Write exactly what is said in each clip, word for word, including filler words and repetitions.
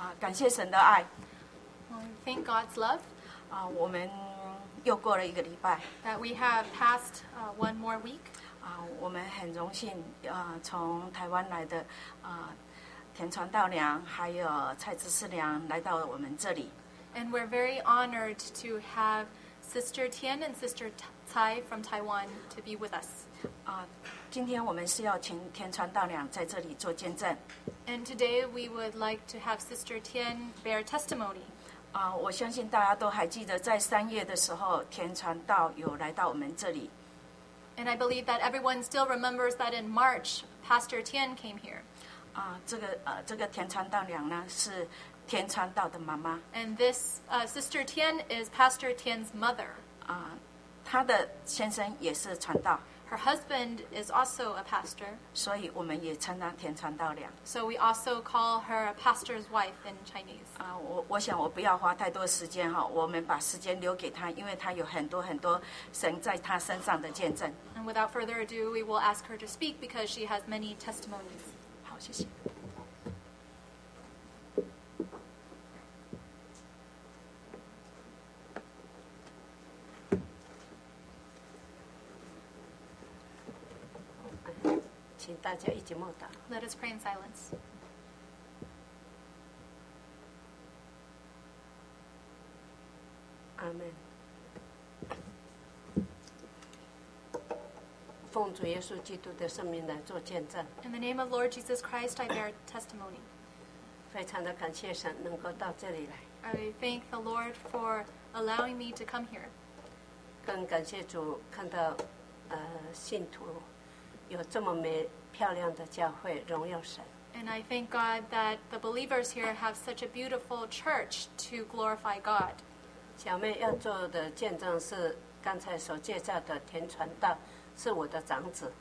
啊，感谢神的爱 Well, we thank God's love 啊，我们又过了一个礼拜 that we have passed uh, one more week. 啊，我们很荣幸啊，从台湾来的啊田传道娘还有蔡知识娘来到我们这里 And we're very honored to have Sister Tian and Sister Tsai from Taiwan to be with us. 啊。今天我们是要请田传道娘在这里做见证 And today we would like to have Sister Tian bear testimony. 啊，我相信大家都还记得，在三月的时候，田传道有来到我们这里。 And I believe that everyone still remembers that in March, Pastor Tian came here. 啊，这个呃，这个田传道娘呢是田传道的妈妈 And this uh, Sister Tian is Pastor Tian's mother. 啊，她的先生也是传道， Her husband is also a pastor, 所以我们也称她田传道娘。 so we also call her a pastor's wife in Chinese. 啊，我我想我不要花太多时间哈，我们把时间留给她，因为她有很多很多神在她身上的见证。 And without further ado, we will ask her to speak because she has many testimonies. 好，谢谢。 请大家一起默祷。 Let us pray in silence. 阿门。奉主耶稣基督的圣名来做见证， In the name of Lord Jesus Christ, I bear testimony. 非常的感谢神能够到这里来， I thank the Lord for allowing me to come here. 更感谢主看到呃信徒有这么美漂亮的教会，荣耀神。 And I thank God that the believers here have such a beautiful church to glorify God. 小妹要做的见证是刚才所介绍的田传道，是我的长子。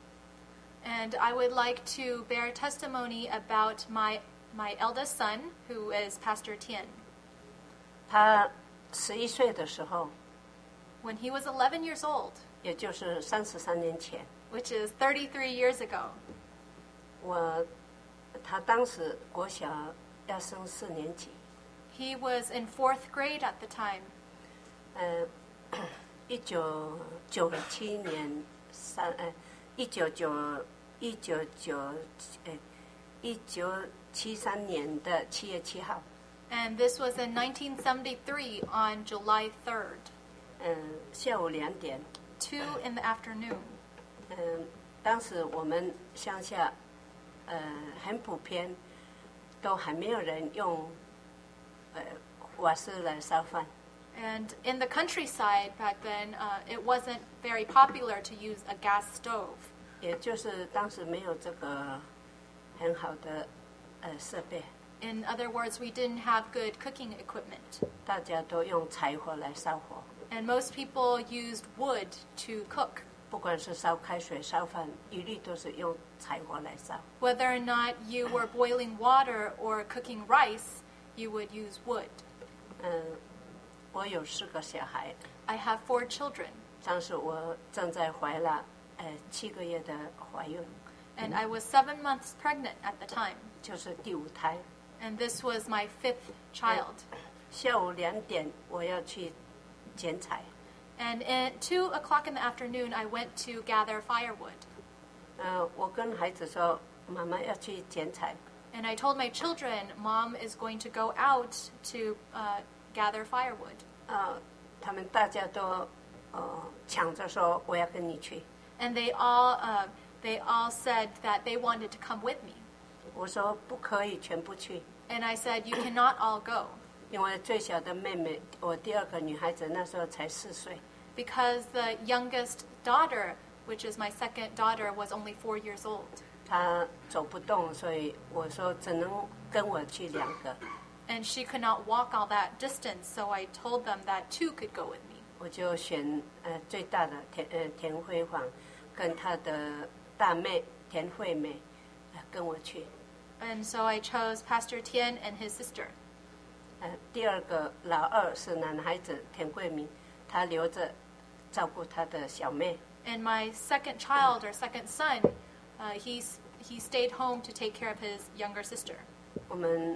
And I would like to bear testimony about my, my eldest son, who is Pastor Tian. 他十一岁的时候， When he was eleven years old, 也就是三十三年前， which is thirty-three years ago, 我他当时国小要升四年级， he was in fourth grade at the time. 呃，一九九七年三呃，一九九一九九呃一九七三年的七月七号， And this was in nineteen seventy-three on July third, 嗯、下午两点， two in the afternoon. 嗯、当时我们乡下，呃，很普遍，都还没有人用，呃，瓦斯来烧饭。 And in the countryside back then, uh, it wasn't very popular to use a gas stove. 也就是当时没有这个很好的呃设备， In other words, we didn't have good cooking equipment. 大家都用柴火来烧火， And most people used wood to cook. 不管是烧开水、烧饭，一律都是用柴火来烧。 Whether or not you were boiling water or cooking rice, you would use wood. 嗯，我有四个小孩， I have four children, 当时我正在怀了呃七个月的怀孕， and I was seven months pregnant at the time. 就是第五胎。 And this was my fifth child. 下午两点我要去剪彩， And at two o'clock in the afternoon, I went to gather firewood. 呃，我跟孩子说，妈妈要去剪彩， And I told my children, Mom is going to go out to uh, gather firewood. 呃，他们大家都呃抢着说我要跟你去。 And they all, uh, they all said that they wanted to come with me. 我说不可以全部去， And I said, you cannot all go. 因为最小的妹妹，我第二个女孩子那时候才四岁， Because the youngest daughter, which is my second daughter, was only four years old. 她走不动，所以我说只能跟我去两个， And she could not walk all that distance, so I told them that two could go with me. 我就选呃最大的田呃田辉煌，跟她的大妹田惠美，呃跟我去。 And so I chose Pastor Tian and his sister. 呃，第二个老二是男孩子田桂明，他留着照顾他的小妹。 And my second child or second son, uh, he's, he stayed home to take care of his younger sister. 我们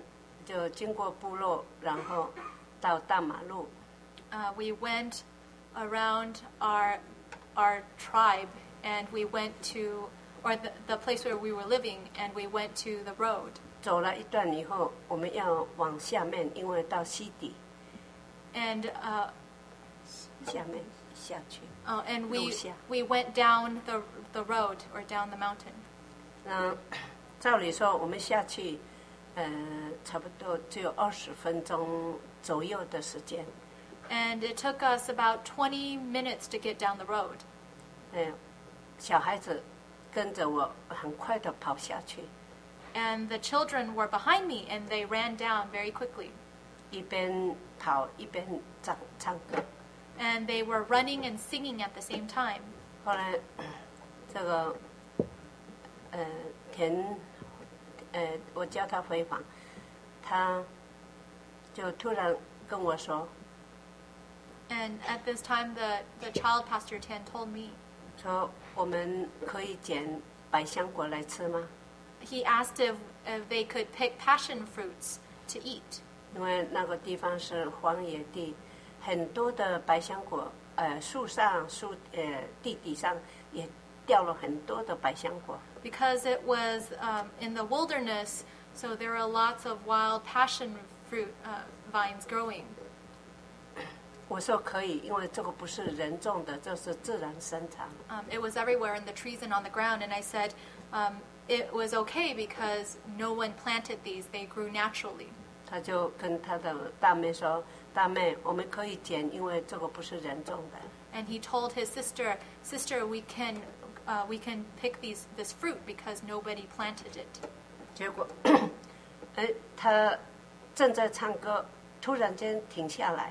就经过部落，然后到大马路。 Uh, we went around our our tribe, and we went to, or the, the place where we were living, and we went to the road. 走了一段以后，我们要往下面，因为到溪底。 And uh, 下面下去。 uh, and we 路下。 we went down the the road or down the mountain. 那照理说，我们下去，呃，差不多只有二十分钟左右的时间。 And it took us about twenty minutes to get down the road. 嗯，小孩子跟着我很快的跑下去， And the children were behind me, and they ran down very quickly. 一边跑一边唱唱歌。 And they were running and singing at the same time. 后来，这个，呃，田，呃，我叫他回访，他就突然跟我说， And at this time, the, the child pastor Tian told me, 说我们可以捡百香果来吃吗？ he asked if, if they could pick passion fruits to eat. 因为那个地方是荒野地，很多的百香果，呃，树上、树呃地底上也掉了很多的百香果。 Because it was um, in the wilderness, so there are lots of wild passion fruit uh, vines growing. 我说可以，因为这个不是人种的，这是自然生长。 Um, it was everywhere in the trees and on the ground, and I said um, it was okay because no one planted these; they grew naturally. 他就跟他的大妹说：“大妹，我们可以捡，因为这个不是人种的。” And he told his sister, "Sister, we can uh, we can pick these this fruit because nobody planted it." 结果，哎，他正在唱歌，突然间停下来。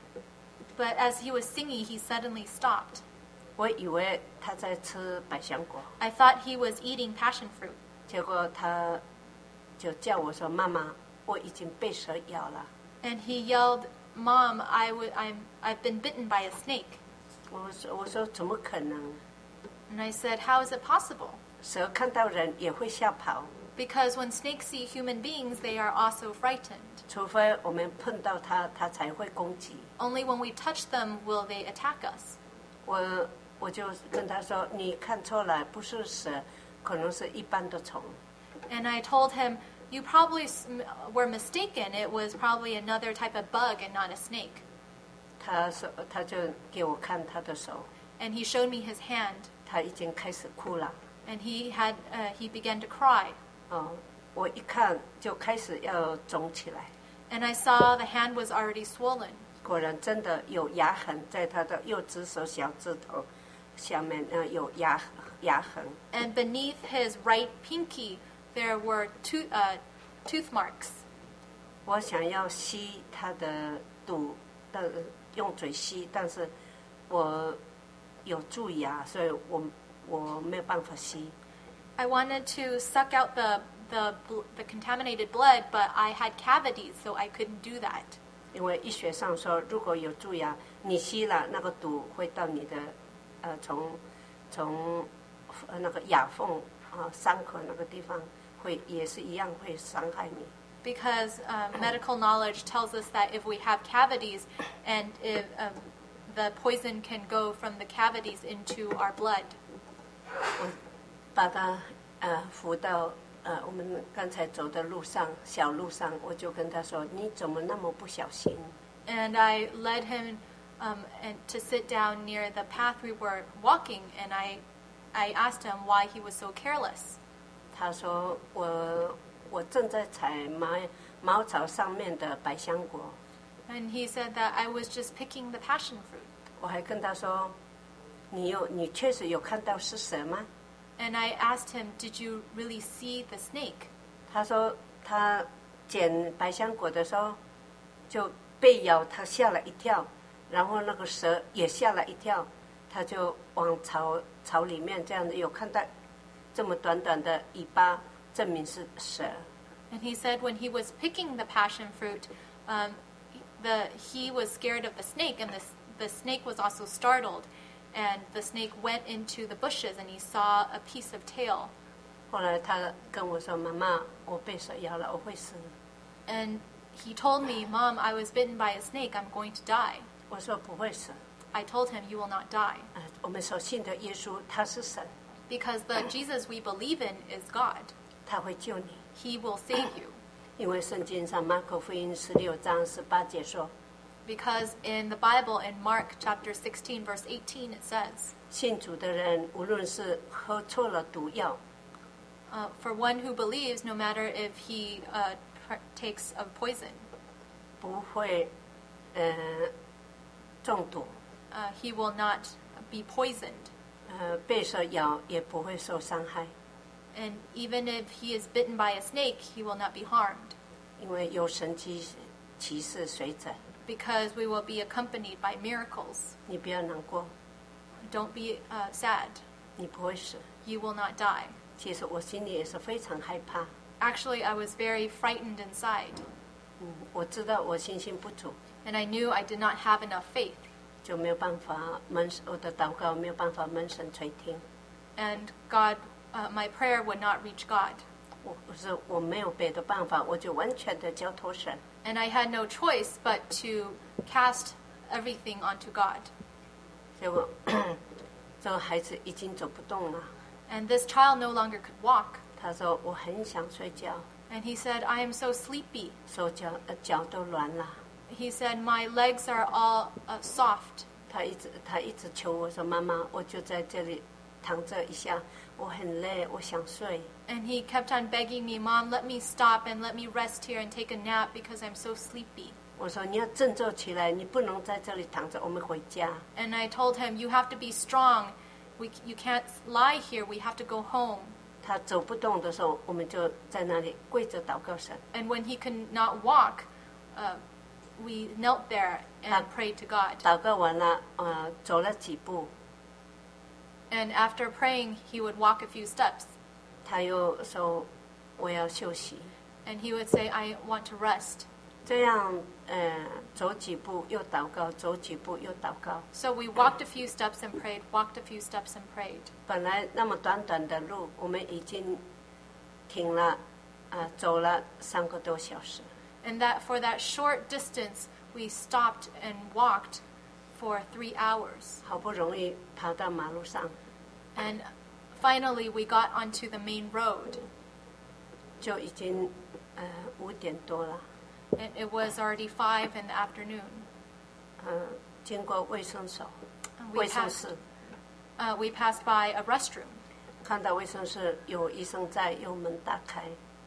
But as he was singing, he suddenly stopped. 我以为他在吃百香果， I thought he was eating passion fruit. 结果他就叫我说：“妈妈，我已经被蛇咬了。” And he yelled, "Mom, I w- I'm I've been bitten by a snake." 我说：“我说怎么可能？ And I said, "How is it possible?" 蛇看到人也会吓跑， Because when snakes see human beings, they are also frightened. 除非我们碰到它，它才会攻击。” Only when we touch them will they attack us. 我我就跟他说：“你看错了，不是蛇，可能是一般的虫。” And I told him, "You probably s- were mistaken. It was probably another type of bug and not a snake." 他说，他就给我看他的手， And he showed me his hand, 他已经开始哭了。 and he had uh, he began to cry. 哦，我一看就开始要肿起来， And I saw the hand was already swollen. 果然真的有牙痕在他的右指手小指头下面，呃，有牙牙痕。 And beneath his right pinky, there were tooth uh, tooth marks. 我想要吸他的肚，但用嘴吸，但是我有蛀牙，所以我我没有办法吸。 I wanted to suck out the the bl- the contaminated blood, but I had cavities, so I couldn't do that. 因为医学上说，如果有蛀牙，你吸了那个毒会到你的，呃，从从呃那个牙缝啊、伤口那个地方，会也是一样会伤害你。 Because um, medical knowledge tells us that if we have cavities, and if um, the poison can go from the cavities into our blood. 我把他呃扶到呃我们刚才走的路上小路上，我就跟他说：“你怎么那么不小心？” And I led him um, and to sit down near the path we were walking, and I, I asked him why he was so careless. 他说：“我我正在采茅茅草上面的百香果。” And he said that I was just picking the passion fruit. 我还跟他说：“你有你确实有看到是蛇吗？” And I asked him, "Did you really see the snake?" 他说他捡百香果的时候就被咬，他吓了一跳，然后那个蛇也吓了一跳，他就往草草里面这样子，有看到这么短短的尾巴，证明是蛇。 And he said when he was picking the passion fruit, um, the he was scared of the snake, and the the snake was also startled, and the snake went into the bushes, and he saw a piece of tail. 后来他跟我说：“妈妈，我被蛇咬了，我会死。” And he told me, Mom, I was bitten by a snake. I'm going to die. 我说不会死。 I told him, you will not die. 呃，我们所信的耶稣他是神， Because the Jesus we believe in is God. 他会救你。 He will save you. 因为圣经上马可福音十六章十八节说， Because in the Bible, in Mark chapter sixteen, verse eighteen, it says, 信主的人无论是喝错了毒药， uh, for one who believes, no matter if he uh, takes of poison, 不会呃中毒， uh, he will not be poisoned. 呃被蛇咬也不会受伤害， And even if he is bitten by a snake, he will not be harmed. 因为有神迹奇事随着。 Because we will be accompanied by miracles. 你不要难过， Don't be uh, sad. 你不会死。 You will not die. 其实我心里也是非常害怕， Actually, I was very frightened inside. 嗯，我知道我信心不足， And I knew I did not have enough faith. 就没有办法门我的祷告没有办法门神垂听。 And God, uh, my prayer would not reach God. 我不是我没有别的办法，我就完全的交托神。 And I had no choice but to cast everything onto God. 结果这个孩子已经走不动了， And this child no longer could walk. 他说我很想睡觉， And he said, I am so sleepy. 手脚呃脚都软了。 He said, my legs are all uh, soft. 他一直他一直求我说妈妈，我就在这里躺着一下，我很累，我想睡。 And he kept on begging me, Mom, let me stop and let me rest here and take a nap because I'm so sleepy. 我说你要振作起来，你不能在这里躺着，我们回家。 And I told him, you have to be strong. We, you can't lie here. We have to go home. 他走不动的时候，我们就在那里跪着祷告神。 And when he could not walk, uh, we knelt there and Ah. prayed to God. 祷告完了，呃，走了几步， And after praying, he would walk a few steps. 他又说我要休息。 And he would say, I want to rest. 这样，呃，走几步又祷告，走几步又祷告。 So we walked a few steps and prayed, walked a few steps and prayed. 本来那么短短的路，我们已经停了，呃，走了三个多小时。 And that for that short distance, we stopped and walked for three hours. 好不容易跑到马路上， And finally, we got onto the main road. 就已经呃五点多了。 And it was already five in the afternoon. 呃，经过卫生所、 And we 卫生 passed, 室， uh, we passed by a restroom. 看到卫生室有医生在，有门打开。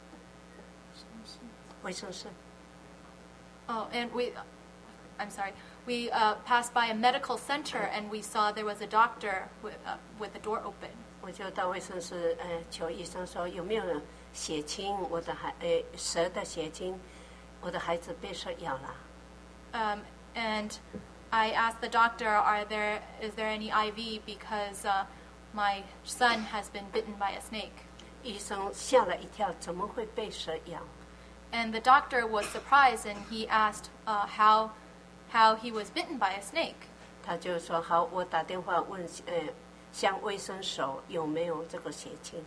卫生室， Oh, and we, I'm sorry, we uh, passed by a medical center and we saw there was a doctor with, uh, with the door open. 我就到卫生室，呃，求医生说有没有血清，我的孩，呃，蛇的血清，我的孩子被蛇咬了。 Um, and I asked the doctor, "Are there is there any I V because uh, my son has been bitten by a snake?" 医生吓了一跳，怎么会被蛇咬？ And the doctor was surprised and he asked uh, how how he was bitten by a snake. 他就说好，我打电话问，呃，向卫生所有没有这个血清。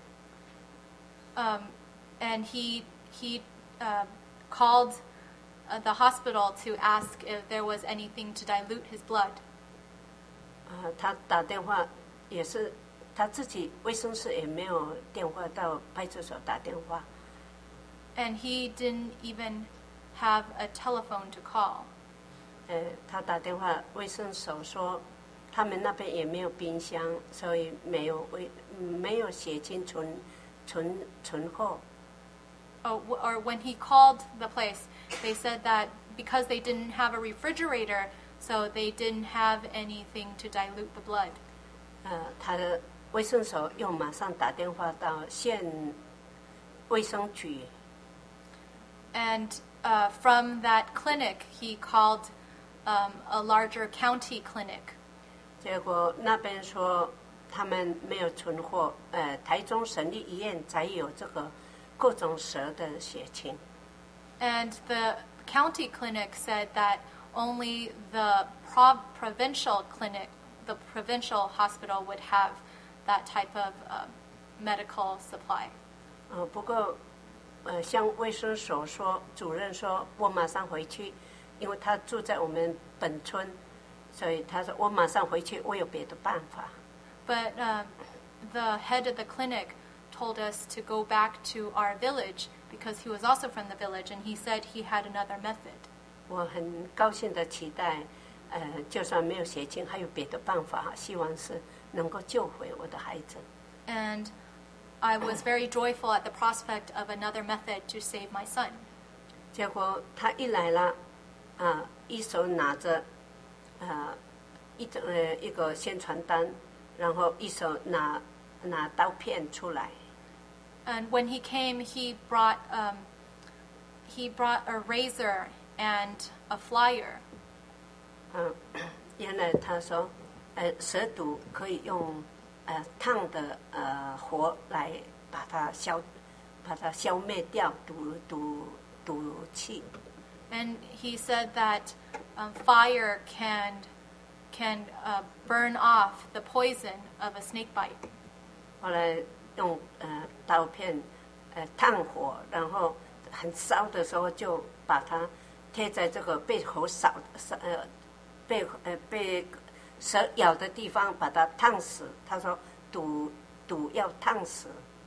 Um, and he he uh, called uh, the hospital to ask if there was anything to dilute his blood. 呃，他打电话也是他自己卫生室也没有电话到派出所打电话。 And he didn't even have a telephone to call. 呃，他打电话卫生所说，他们那边也没有冰箱，所以没有卫没有血清存存存货。 Oh, w- or when he called the place, they said that because they didn't have a refrigerator, so they didn't have anything to dilute the blood. 呃，他的卫生所又马上打电话到县卫生局。 And uh, from that clinic, he called um, a larger county clinic. 结果那边说他们没有存货，呃，台中省立医院才有这个各种蛇的血清。 And the county clinic said that only the prov- provincial clinic, the provincial hospital would have that type of uh, medical supply. 呃，不过呃向卫生所说，主任说我马上回去，因为他住在我们本村，所以他说我马上回去，我有别的办法。 But um, the head of the clinic told us to go back to our village because he was also from the village, and he said he had another method. 我很高兴的期待，呃，就算没有血清，还有别的办法，希望是能够救回我的孩子。 And I was very joyful at the prospect of another method to save my son. 结果他一来了，啊，一手拿着，呃，一呃一个宣传单，然后一手拿拿刀片出来。 And when he came, he brought um, he brought a razor and a flyer. 嗯，原来他说，呃，蛇毒可以用呃烫的呃火来把它消，把它消灭掉毒毒毒气。 And he said that um, fire can can uh, burn off the poison of a snake bite. 后来用呃刀片呃炭火，然后很烧的时候就把它贴在这个被猴扫扫呃被呃被蛇咬的地方，把它烫死。他说毒毒要烫死。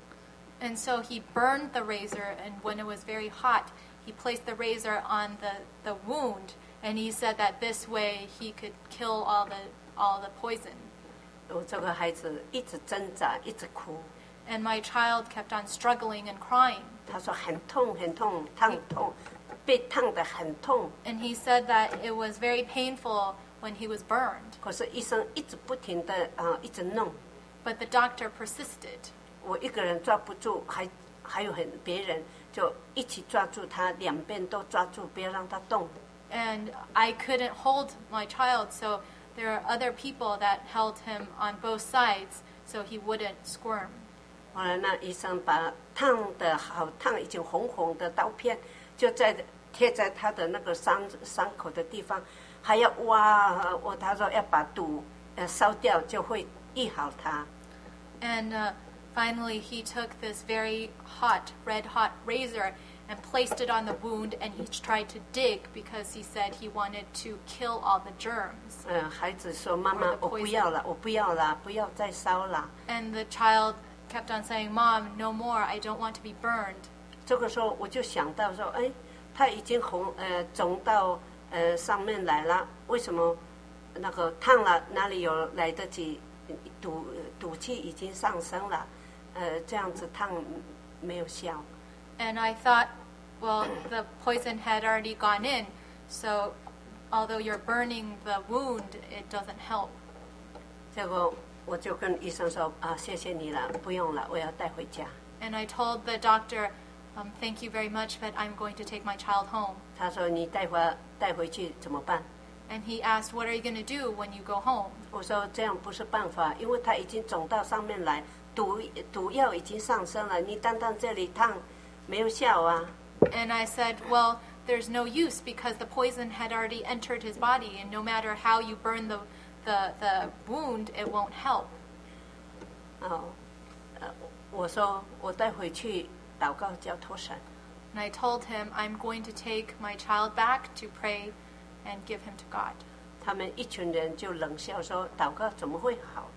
And so he burned the razor, and when it was very hot, he placed the razor on the, the wound, and he said that this way he could kill all the all the poison. 我这个孩子一直挣扎，一直哭。 And my child kept on struggling and crying. 他说很痛很痛，烫痛，被烫得很痛。 And he said that it was very painful when he was burned. 可是医生一直不停的啊、呃，一直弄。 But the doctor persisted. 我一个人抓不住，还还有很别人就一起抓住他，两边都抓住，不要让他动。 And I couldn't hold my child, so there are other people that held him on both sides so he wouldn't squirm. 后来那医生把烫的好烫，已经红红的刀片就在贴在他的那个伤伤口的地方，还要挖我他说要把毒呃烧掉，就会医好他。 And uh, finally, he took this very hot, red hot razor and placed it on the wound, and he tried to dig because he said he wanted to kill all the germs. 呃，孩子说：“妈妈，我不要了，我不要了，不要再烧了。” And the child kept on saying, "Mom, no more. I don't want to be burned." 这个时候我就想到说：“哎，他已经红呃肿到呃上面来了，为什么那个烫了哪里有来得及？毒毒气已经上升了，呃，这样子烫没有效。” And I thought, well, the poison had already gone in, so although you're burning the wound, it doesn't help. 结果我就跟医生说：“啊，谢谢你了，不用了，我要带回家。” And I told the doctor, um, "Thank you very much, but I'm going to take my child home." 他说：“你带回带回去怎么办？” And he asked, "What are you going to do when you go home?" 我说：“这样不是办法，因为他已经肿到上面来，毒毒药已经上升了，你单单这里烫。” 没有效啊。 And I said, well, there's no use because the poison had already entered his body, and no matter how you burn the the, the wound, it won't help. 哦，呃，我说我带回去祷告交托神。 And I told him I'm going to take my child back to pray and give him to God. 他们一群人就冷笑说：“祷告怎么会好？”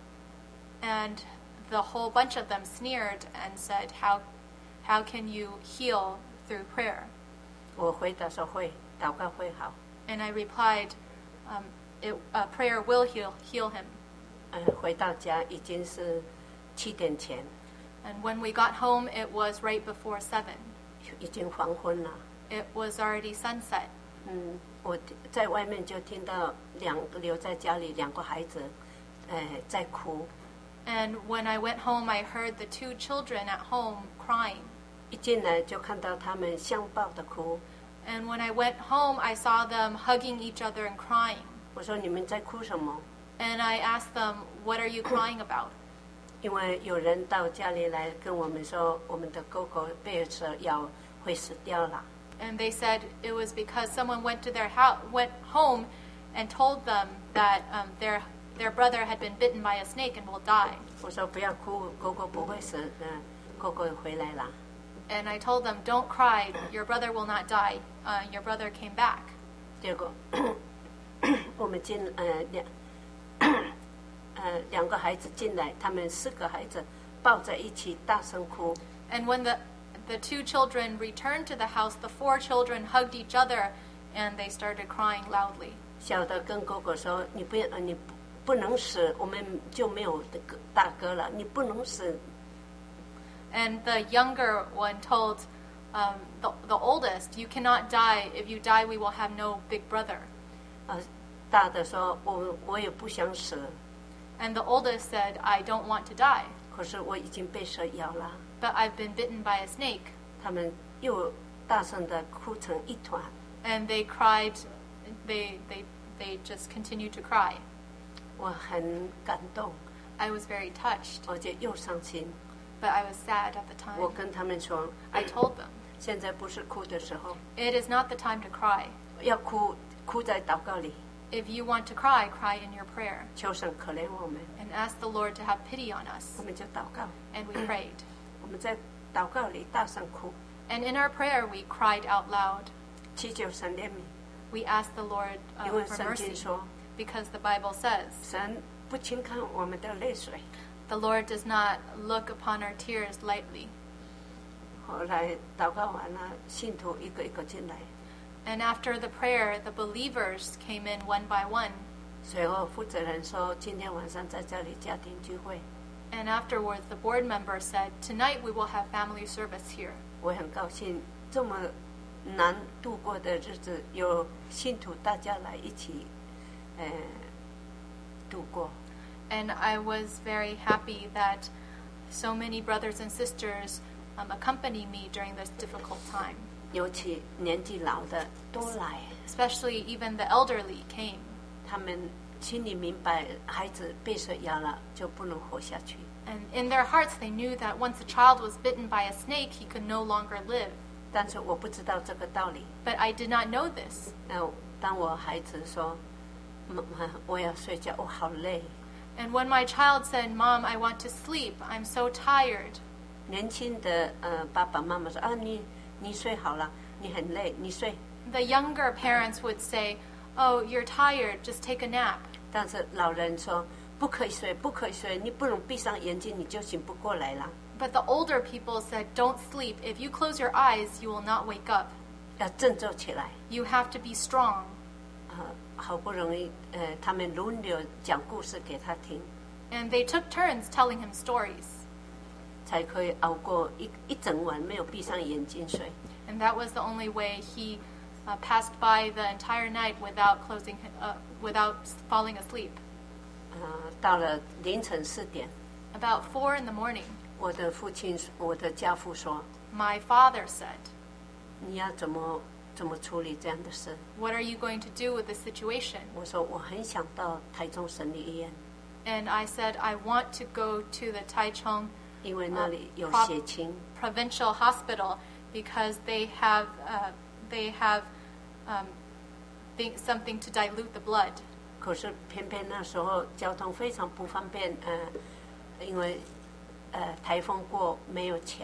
And the whole bunch of them sneered and said, how how can you heal through prayer? 我回答说会，祷告会好。 And I replied, um, it, uh, prayer will heal heal him. 呃，回到家已经是七点前， And when we got home, it was right before seven. 已经黄昏了。 It was already sunset. 嗯，我在外面就听到两个留在家里两个孩子，呃，在哭。 And when I went home, I heard the two children at home crying. 一进来就看到他们相抱的哭。 And when I went home, I saw them hugging each other and crying. 我说你们在哭什么？ And I asked them, what are you crying about? 因为有人到家里来跟我们说，我们的狗狗被蛇咬会死掉了。 And they said it was because someone went to their house, went home and told them that um, their their brother had been bitten by a snake and will die. 我说不要哭，狗狗不会死，嗯、狗狗回来了。 And I told them, don't cry, your brother will not die. Uh, your brother came back. 结果我们进呃两呃两个孩子进来，他们四个孩子抱在一起大声哭。 And when the, the two children returned to the house, the four children hugged each other and they started crying loudly. 小的跟哥哥说：“你不要，呃你不不能死，我们就没有的哥大哥了。你不能死。” And the younger one told um, the, the oldest, you cannot die. If you die, we will have no big brother. 呃，大的说：“我我也不想死， And the oldest said, I don't want to die, 可是我已经被蛇咬了。 but I've been bitten by a snake. ” 他们又大声的哭成一团。 And they cried, they, they, they just continued to cry. 我很感动， I was very touched, 而且又伤心。 but I was sad at the 我 time. 跟他们说 I told them, 现在不是哭的时候， it is not the time to cry. 要哭哭在祷告里， If you want to cry, cry in your prayer 求神可怜我们。 and ask the Lord to have pity on us. 我们就祷告， And we prayed. 我们在祷告里大声哭， And in our prayer, we cried out loud. 祈求神怜悯， We asked the Lord uh, 因为 for 圣经 mercy 说， because the Bible says 神不轻看我们的泪水。 the Lord does not look upon our tears lightly. 后来祷告完了，信徒一个一个进来， And after the prayer, the believers came in one by one. 随后负责人说，今天晚上在这里家庭聚会。 And afterwards, the board member said, tonight we will have family service here. 我很高兴，这么难度过的日子，有信徒大家来一起，呃，度过。 And I was very happy that so many brothers and sisters um, accompany me during this difficult time. 尤其年纪老的都来， Especially even the elderly came. 他们心里明白，孩子被蛇咬了就不能活下去。 And in their hearts, they knew that once a child was bitten by a snake, he could no longer live. 但是我不知道这个道理。 But I did not know this. 那当我孩子说：“妈妈，我要睡觉，我好累。” And when my child said, Mom, I want to sleep, I'm so tired. 年轻的呃爸爸妈妈说：“啊，你你睡好了，你很累，你睡。” The younger parents would say, Oh, you're tired, just take a nap. 但是老人说：“不可以睡，不可以睡，你不能闭上眼睛，你就醒不过来了。” But the older people said, Don't sleep. If you close your eyes, you will not wake up. 要振作起来。 You have to be strong. 呃，好不容易，呃，他们轮流讲故事给他听， And they took turns telling him stories. 才可以熬过一一整晚没有闭上眼睛睡。 And that was the only way he uh, passed by the entire night without closing, uh, without falling asleep. 呃，到了凌晨四点， About four in the morning, 我的父亲，我的家父说 my father said, ：“ 你要怎么怎么处理这样的事 What are you going to do with this situation?？” 我说：“我很想到台中省立医院， And I said, I want to go to the Taichung 因为那里有 Prop- 血清。 Provincial Hospital because they have, uh, they have um, th- something to dilute the blood. 可是偏偏那时候交通非常不方便，呃，因为呃台风过没有桥。”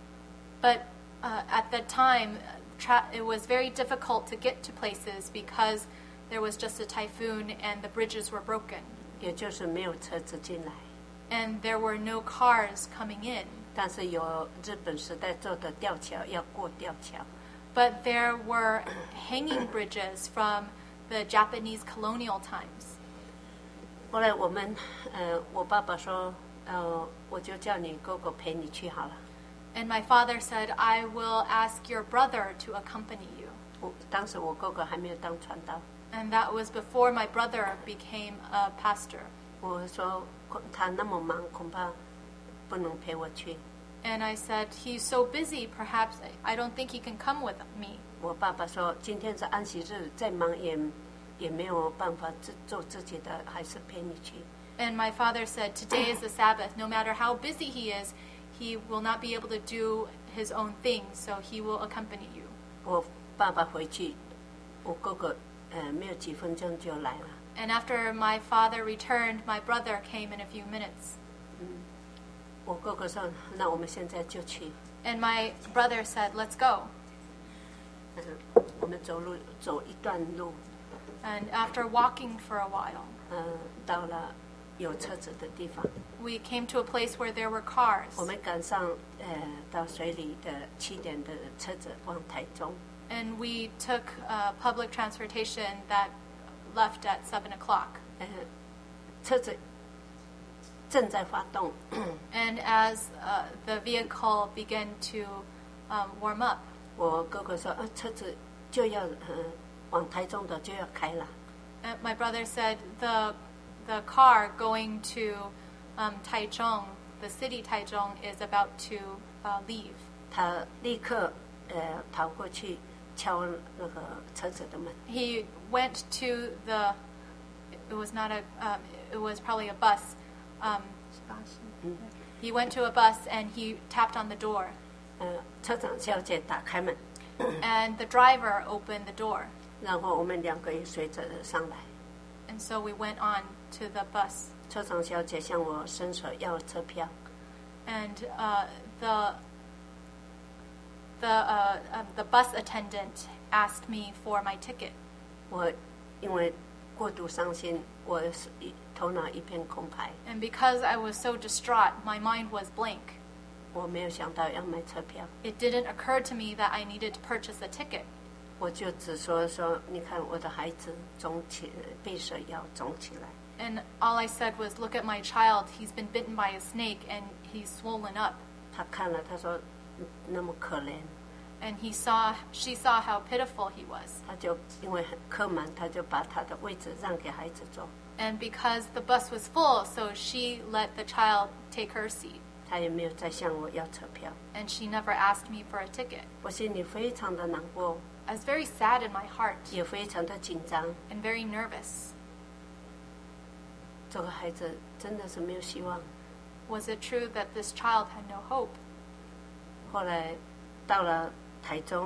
But uh, at the time, tra- it was very difficult to get to places because there was just a typhoon and the bridges were broken. 也就是没有车子进来， And there were no cars coming in. 但是有日本时代做的吊桥要过吊桥， But there were hanging bridges from the Japanese colonial times. 后来我们，呃，我爸爸说，呃，我就叫你哥哥陪你去好了。 And my father said, I will ask your brother to accompany you. 我当时我哥哥还没有当传道， And that was before my brother became a pastor. 我说他那么忙，恐怕不能陪我去。 And I said, he's so busy, perhaps I don't think he can come with me. 我爸爸说，今天是安息日，再忙也也没有办法自做自己的，还是陪你去。 And my father said, today is the Sabbath. No matter how busy he is, he will not be able to do his own thing, so he will accompany you. 我爸爸回去，我哥哥呃没有几分钟就来了。 And after my father returned, my brother came in a few minutes. 我哥哥说：“那我们现在就去。” And my brother said, let's go. 嗯，我们走路走一段路， And after walking for a while, 嗯，到了有车子的地方， we came to a place where there were cars. 我们赶上呃到水里的七点的车子往台中， And we took uh, public transportation that left at seven o'clock. 呃，车子正在发动， And as uh, the vehicle began to um, warm up, 我哥哥说，呃，车子就要呃往台中的就要开了， and my brother said the the car going to um, Taichung, the city Taichung, is about to uh, leave. 他立刻呃跑过去敲那个车子的门， He went to the. It was not a. Um, it was probably a bus. Um, 嗯， he went to a bus and he tapped on the door, 呃，车长小姐打开门， and the driver opened the door, 然后我们两个也随着上来。 and so we went on to the bus. 车长小姐向我伸手要车票， And uh, the the uh, um, the bus attendant asked me for my ticket. 我因为过度伤心，我是一头脑一片空白， And because I was so distraught, my mind was blank. 我没有想到要买车票， It didn't occur to me that I needed to purchase a ticket. 我就只说说，你看我的孩子肿起，被蛇咬肿起来， And all I said was, look at my child. He's been bitten by a snake and he's swollen up. 他看了，他说嗯那么可怜， And he saw, she saw how pitiful he was. 他就因为很客满，他就把他的位置让给孩子坐， And because the bus was full, so she let the child take her seat. 他也没有再向我要车票， And she never asked me for a ticket. 我心里非常的难过， I was very sad in my heart 也非常的紧张， and very nervous. 这个孩子真的是没有希望。 Was it true that this child had no hope? 后来到了台中，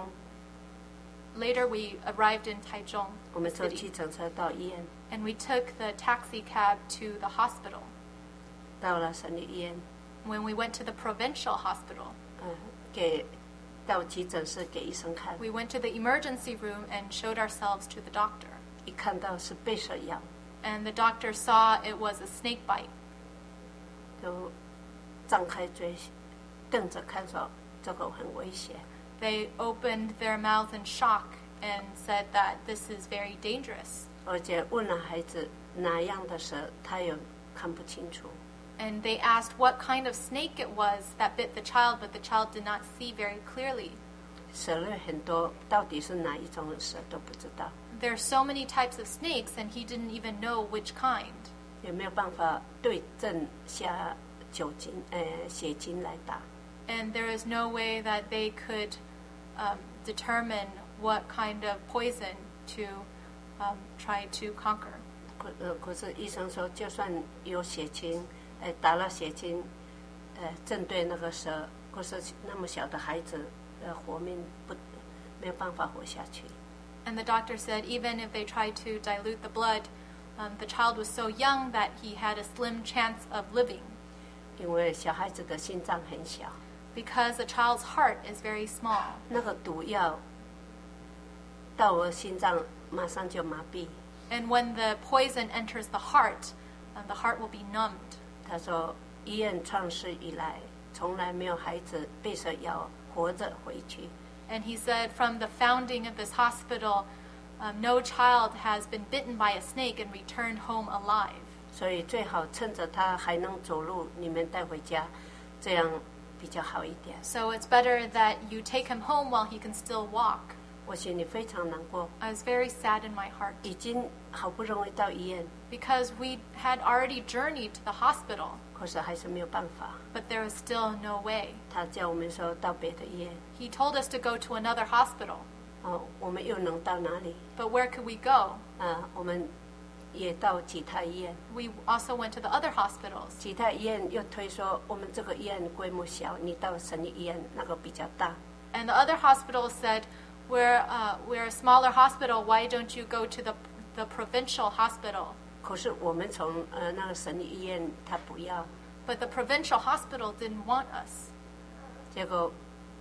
Later, we arrived in Taichung 我们坐 City, 计程车到医院， and we took the taxi cab to the hospital. 到了省立医院， When we went to the provincial hospital, 呃，给到急诊室给医生看， we went to the emergency room and showed ourselves to the doctor. 一看到是被蛇咬， And the doctor saw it was a snake bite. 就张开嘴，瞪着看说这个很危险。 They opened their mouth in shock and said that this is very dangerous. 而且问了孩子哪样的蛇，他也看不清楚。 And they asked what kind of snake it was that bit the child, but the child did not see very clearly. 蛇类很多，到底是哪一种蛇都不知道， There are so many types of snakes, and he didn't even know which kind. 也没有办法对症下酒精，呃，血精来打。 And there is no way that they could um, determine what kind of poison to um, try to conquer. 可呃，可是医生说，就算有血清，呃，打了血清，呃，针对那个蛇，可是那么小的孩子，呃，活命不没有办法活下去。 And the doctor said even if they tried to dilute the blood, um, the child was so young that he had a slim chance of living 因为小孩子的心脏很小， because a child's heart is very small. 那个毒药到我心脏马上就麻痹。 And when the poison enters the heart, uh, the heart will be numbed. 他说，医院创世以来，从来没有孩子被蛇咬活着回去。 And he said from the founding of this hospital, um, no child has been bitten by a snake and returned home alive. 所以最好趁着他还能走路，你们带回家，这样比较好一点。 So it's better that you take him home while he can still walk. 我心里非常难过， I was very sad in my heart 已经好不容易到医院， because we had already journeyed to the hospital, 可是还是没有办法。 but there was still no way. 他叫我们说到别的医院， He told us to go to another hospital, 哦，我们又能到哪里？ but where could we go? 啊，我们也到其他医院， We also went to the other hospitals. 其他医院又推说我们这个医院规模小，你到省立医院那个比较大。 And the other hospitals said, we're, uh, we're a smaller hospital, why don't you go to the, the provincial hospital? 可是我们从呃那个省立医院他不要， But the provincial hospital didn't want us. 结果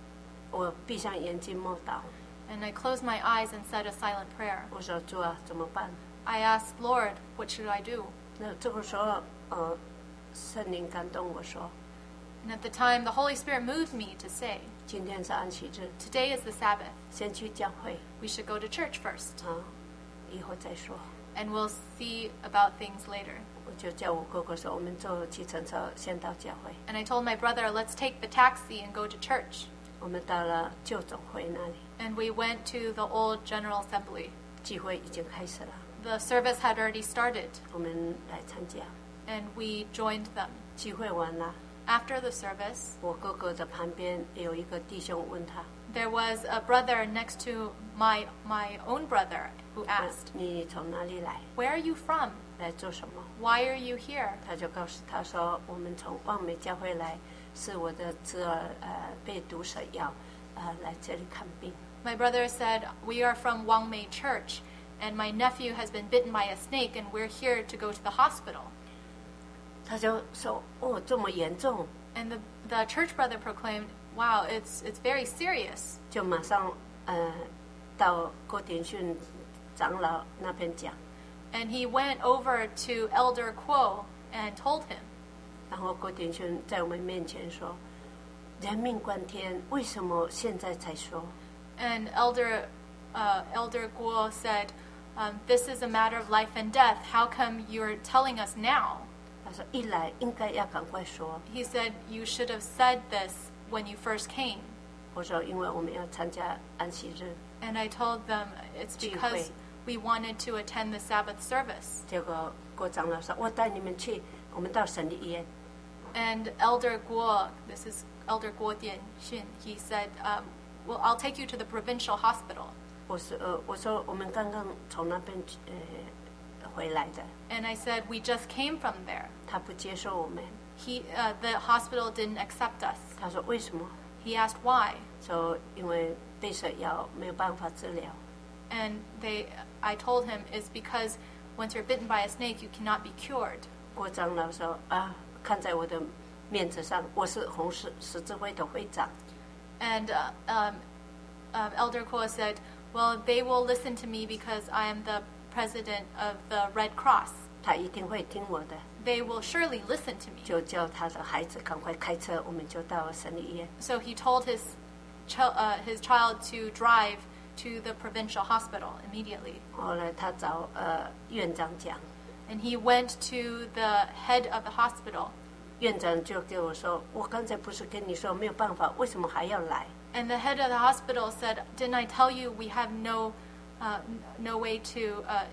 我闭上眼睛默祷， And I closed my eyes and said a silent prayer. 我说主啊，怎么办？ I asked, Lord, what should I do? 那这个时候，呃，圣灵感动我说， And at the time, the Holy Spirit moved me to say, 今天是安息日， today is the Sabbath. 先去教会 We should go to church first, 啊，以后再说。 and we'll see about things later. 我就叫我哥哥说，我们坐计程车先到教会。 And I told my brother, let's take the taxi and go to church. 我们到了旧总会那里， And we went to the old General Assembly. 聚会已经开始了， The service had already started, 我们来参加。 and we joined them. 聚会完了， After the service, 我哥哥的旁边有一个弟兄问他， there was a brother next to my, my own brother who 呃 asked, 你从哪里来？ where are you from? 来做什么？ Why are you here? 他就告诉他说，我们从望美教会来，是我的侄儿呃被毒蛇咬，呃来这里看病。 My brother said, we are from Wangmei Church, and my nephew has been bitten by a snake, and we're here to go to the hospital. 他就说，哦，这么严重， And the, the church brother proclaimed, wow, it's, it's very serious. 就马上呃到郭鼎训长老那边讲， And he went over to Elder Kuo and told him. 然后郭鼎训在我们面前说，人命关天，为什么现在才说？ And Elder, uh, Elder Guo said, um, this is a matter of life and death. How come you're telling us now? 他说一来应该要赶快说。 He said, you should have said this when you first came. 我说因为我们要参加安息日， And I told them it's 聚 because 会。 we wanted to attend the Sabbath service. 结果郭长老说，我带你们去，我们到省立医院。 And Elder Guo, this is Elder Guo Dianxun, he said, um, well, I'll take you to the provincial hospital. 我说呃，我说我们刚刚从那边呃回来的， And I said, we just came from there. 他不接受我们。 He, uh, the hospital didn't accept us. 他说为什么？ He asked why. 说因为被蛇咬没有办法治疗。 And they, I told him, is because once you're bitten by a snake, you cannot be cured. 郭长老说啊，看在我的面子上，我是红十十字会的会长， And uh, um, um, Elder Kuo said, well, they will listen to me because I am the president of the Red Cross. 他一定会听我的。 They will surely listen to me. 就叫他的孩子赶快开车，我们就到了省立医院。 So he told his, ch- uh, his child to drive to the provincial hospital immediately. 后来他找呃院长讲， And he went to the head of the hospital. 院长就给我说，我刚才不是跟你说没有办法，为什么还要来？ And the head of the hospital said, didn't I tell you we have no, uh, n- no way to, uh,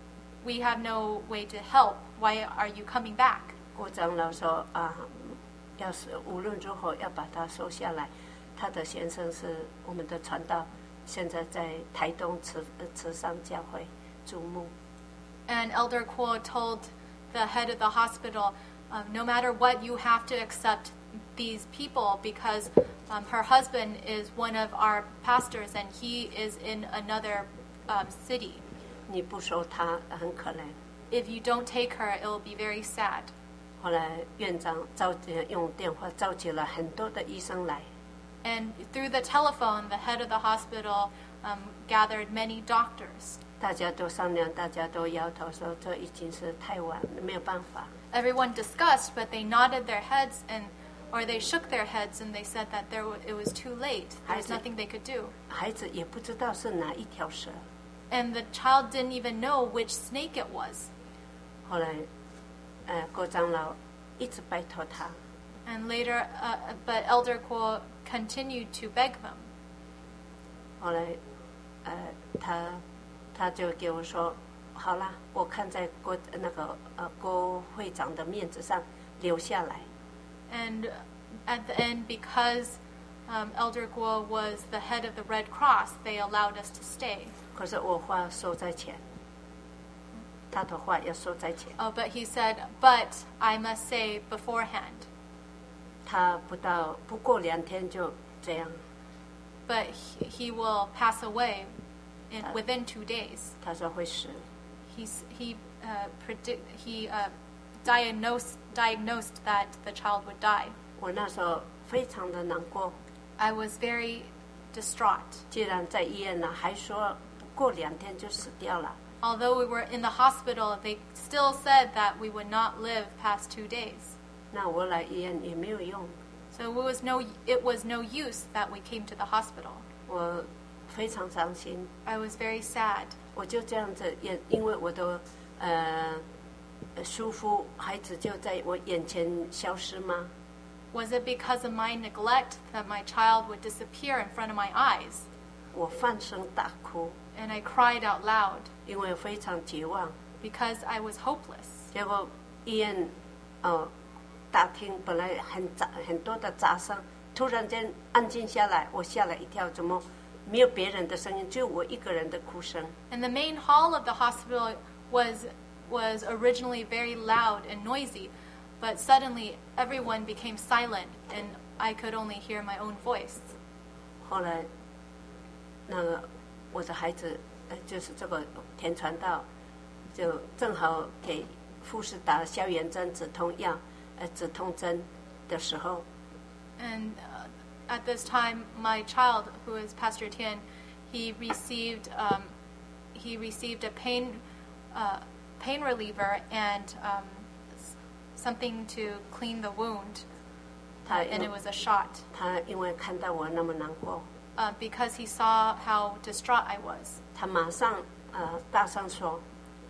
we have no way to help. Why are you coming back? 郭长老说啊，要是无论如何要把他收下来。他的先生是我们的传道，现在在台东慈慈善教会主牧。 And Elder Kuo told the head of the hospital, um, no matter what, you have to accept these people because um, her husband is one of our pastors and he is in another um, city. 你不收他很可怜。 If you don't take her, it will be very sad. 后来院长召集用电话召集了很多的医生来， And through the telephone, the head of the hospital um, gathered many doctors. 大家都商量，大家都摇头说这已经是太晚了，没有办法。 Everyone discussed, but they nodded their heads and, or they shook their heads and they said that there w- it was too late. There was I see. nothing they could do. 孩子也不知道是哪一条蛇。 And the child didn't even know which snake it was. 后来，呃，郭长老一直拜托他， And later, uh, but Elder Kuo continued to beg them. 后来，呃，他他就给我说，好啦，我看在郭那个呃郭会长的面子上留下来。 And at the end, because um, Elder Kuo was the head of the Red Cross, they allowed us to stay. 可是我话收在前，他的话要收在前。 Oh, but he said, but I must say beforehand. 他不到不过两天就这样， But he, he will pass away in, within two days. 他说会死。 He's, he uh, predict, he uh, diagnosed, diagnosed that the child would die. 我那时候非常的难过， I was very distraught. 既然在医院呢，还说过两天就死掉了。 Although we were in the hospital, they still said that we would not live past two days. 那我来医院也没有用， So it was no, it was no use that we came to the hospital. 我非常伤心。 I was very sad. 我就这样子，也因为我的呃疏忽，孩子就在我眼前消失吗？ Was it because of my neglect that my child would disappear in front of my eyes? 我放声大哭， And I cried out loud 因为非常绝望。 because I was hopeless. 结果医院呃大厅本来很杂很多的杂声，突然间安静下来，我吓了一跳，怎么没有别人的声音，只有我一个人的哭声？ And the main hall of the hospital was was originally very loud and noisy, but suddenly everyone became silent and I could only hear my own voice. 后来，那个我的孩子，呃，就是这个田传道，就正好给护士打消炎针、止痛药、呃止痛针的时候， And uh, at this time, my child, who is Pastor Tian, he received um, he received a pain uh, pain reliever and um, s- something to clean the wound, uh, 他 and it was a shot 他因为看到我那么难过， uh, because he saw how distraught I was. 他马上呃大声说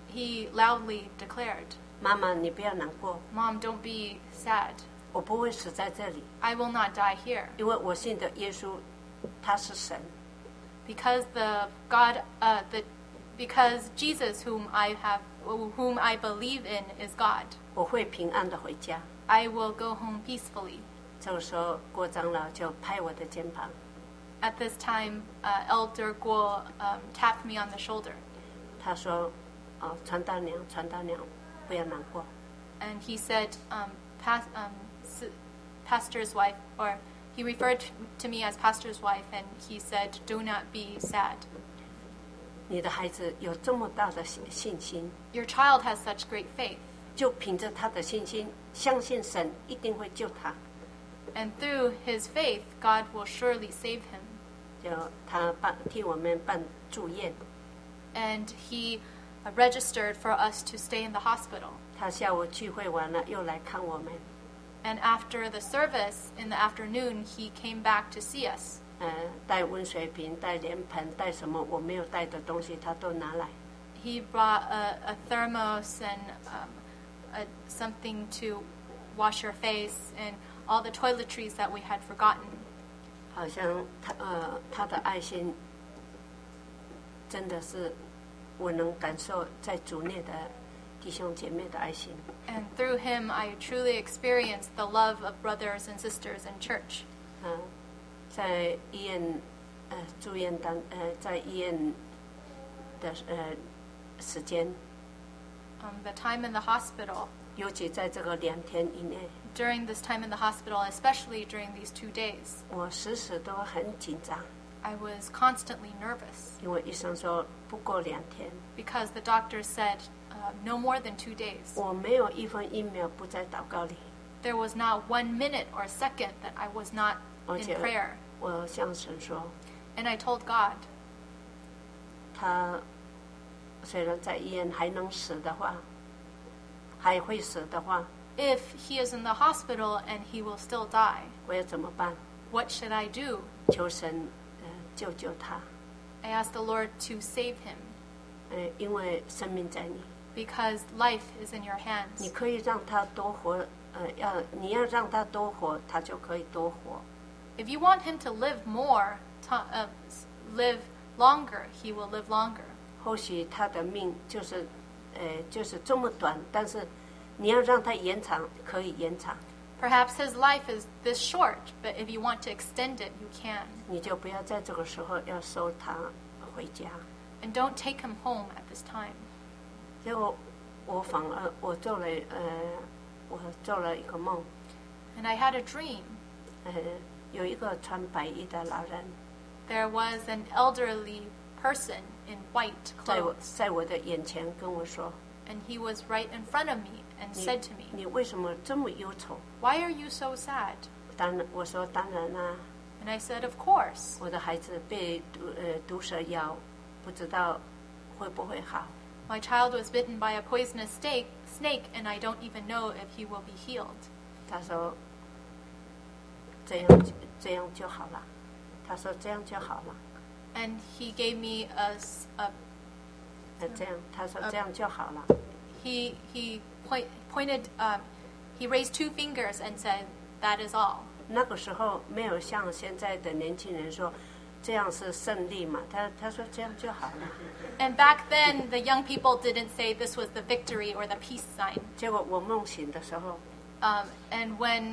He loudly declared, 妈妈，你不要难过， "Mom, don't be sad. 我不会死在这里， I will not die here." 因为我信的耶稣，他是神， Because the God, uh, the because Jesus, whom I have, whom I believe in, is God. 我会平安的回家。 I will go home peacefully. 这个时候，郭长老就拍我的肩膀， At this time, uh, Elder Guo um, tapped me on the shoulder, 他说：“哦，传道娘，传道娘，不要难过。 and he said, um, pas- um, s- "Pastor's wife," or he referred to me as Pastor's wife, and he said, "Do not be sad. 你的孩子有这么大的信信心， Your child has such great faith, 就凭着他的信心，相信神一定会救他。 and through his faith, God will surely save him." 就他办替我们办住院， And he uh, registered for us to stay in the hospital. 他下午聚会完了又来看我们， And after the service in the afternoon, he came back to see us. 呃，带温水瓶、带脸盆、带什么我没有带的东西，他都拿来。 He brought a, a thermos and um, a, something to wash your face and all the toiletries that we had forgotten. 好像他呃他的爱心，真的是我能感受在主内的弟兄姐妹的爱心。 And through him, I truly experienced the love of brothers and sisters in church. 嗯、在医院呃住院当呃在医院的呃时间， Um, the time in the hospital, 尤其在这个两天以内， during this time in the hospital, especially during these two days, 我时时都很紧张， I was constantly nervous 因为医生说不过两天， because the doctor said uh, no more than two days. 我没有一分一秒不在祷告里， There was not one minute or a second that I was not 而 in 且 prayer. 我向神说， And I told God, 他虽然在医院还能死的话，还会死的话， if he is in the hospital and he will still die, 我要怎么办？ what should I do? 求神呃救救他， I asked the Lord to save him 呃，因为生命在你， because life is in your 你 hands. 可以让他多活，呃，要你要让他多活，他就可以多活。 If you want him to live more, to, uh, s- live longer, he will live longer. 或许他的命就是，呃，就是这么短，但是你要让他延长，可以延长， Perhaps his life is this short, but if you want to extend it, you can. 你就不要在这个时候要收他回家。 And don't take him home at this time. 结果我反而我做了，呃，我做了一个梦， And I had a dream. 呃，有一个穿白衣的老人 There was an elderly person in white 在我 clothes, 在我的眼前跟我说 and he was right in front of me and：“ said to 你 me, 你为什么这么忧愁 "Why are you so sad?" 当然，我说当然啦、 And And I said, of course. 我的孩子被毒呃毒蛇咬，不知道会不会好。 My child was bitten by a poisonous snake, snake, and I don't even know if he will be healed. 他说这样这样就好了。他说这样就好了。 And he gave me a, s- a- 呃，这样他说这样就好了。 he he point, pointed um, he raised two fingers and said, "That is all." 那个时候没有像现在的年轻人说这样是胜利嘛，他他说这样就好了。 And back then, the young people didn't say this was the victory or the peace sign. 结果我梦醒的时候， Um, and when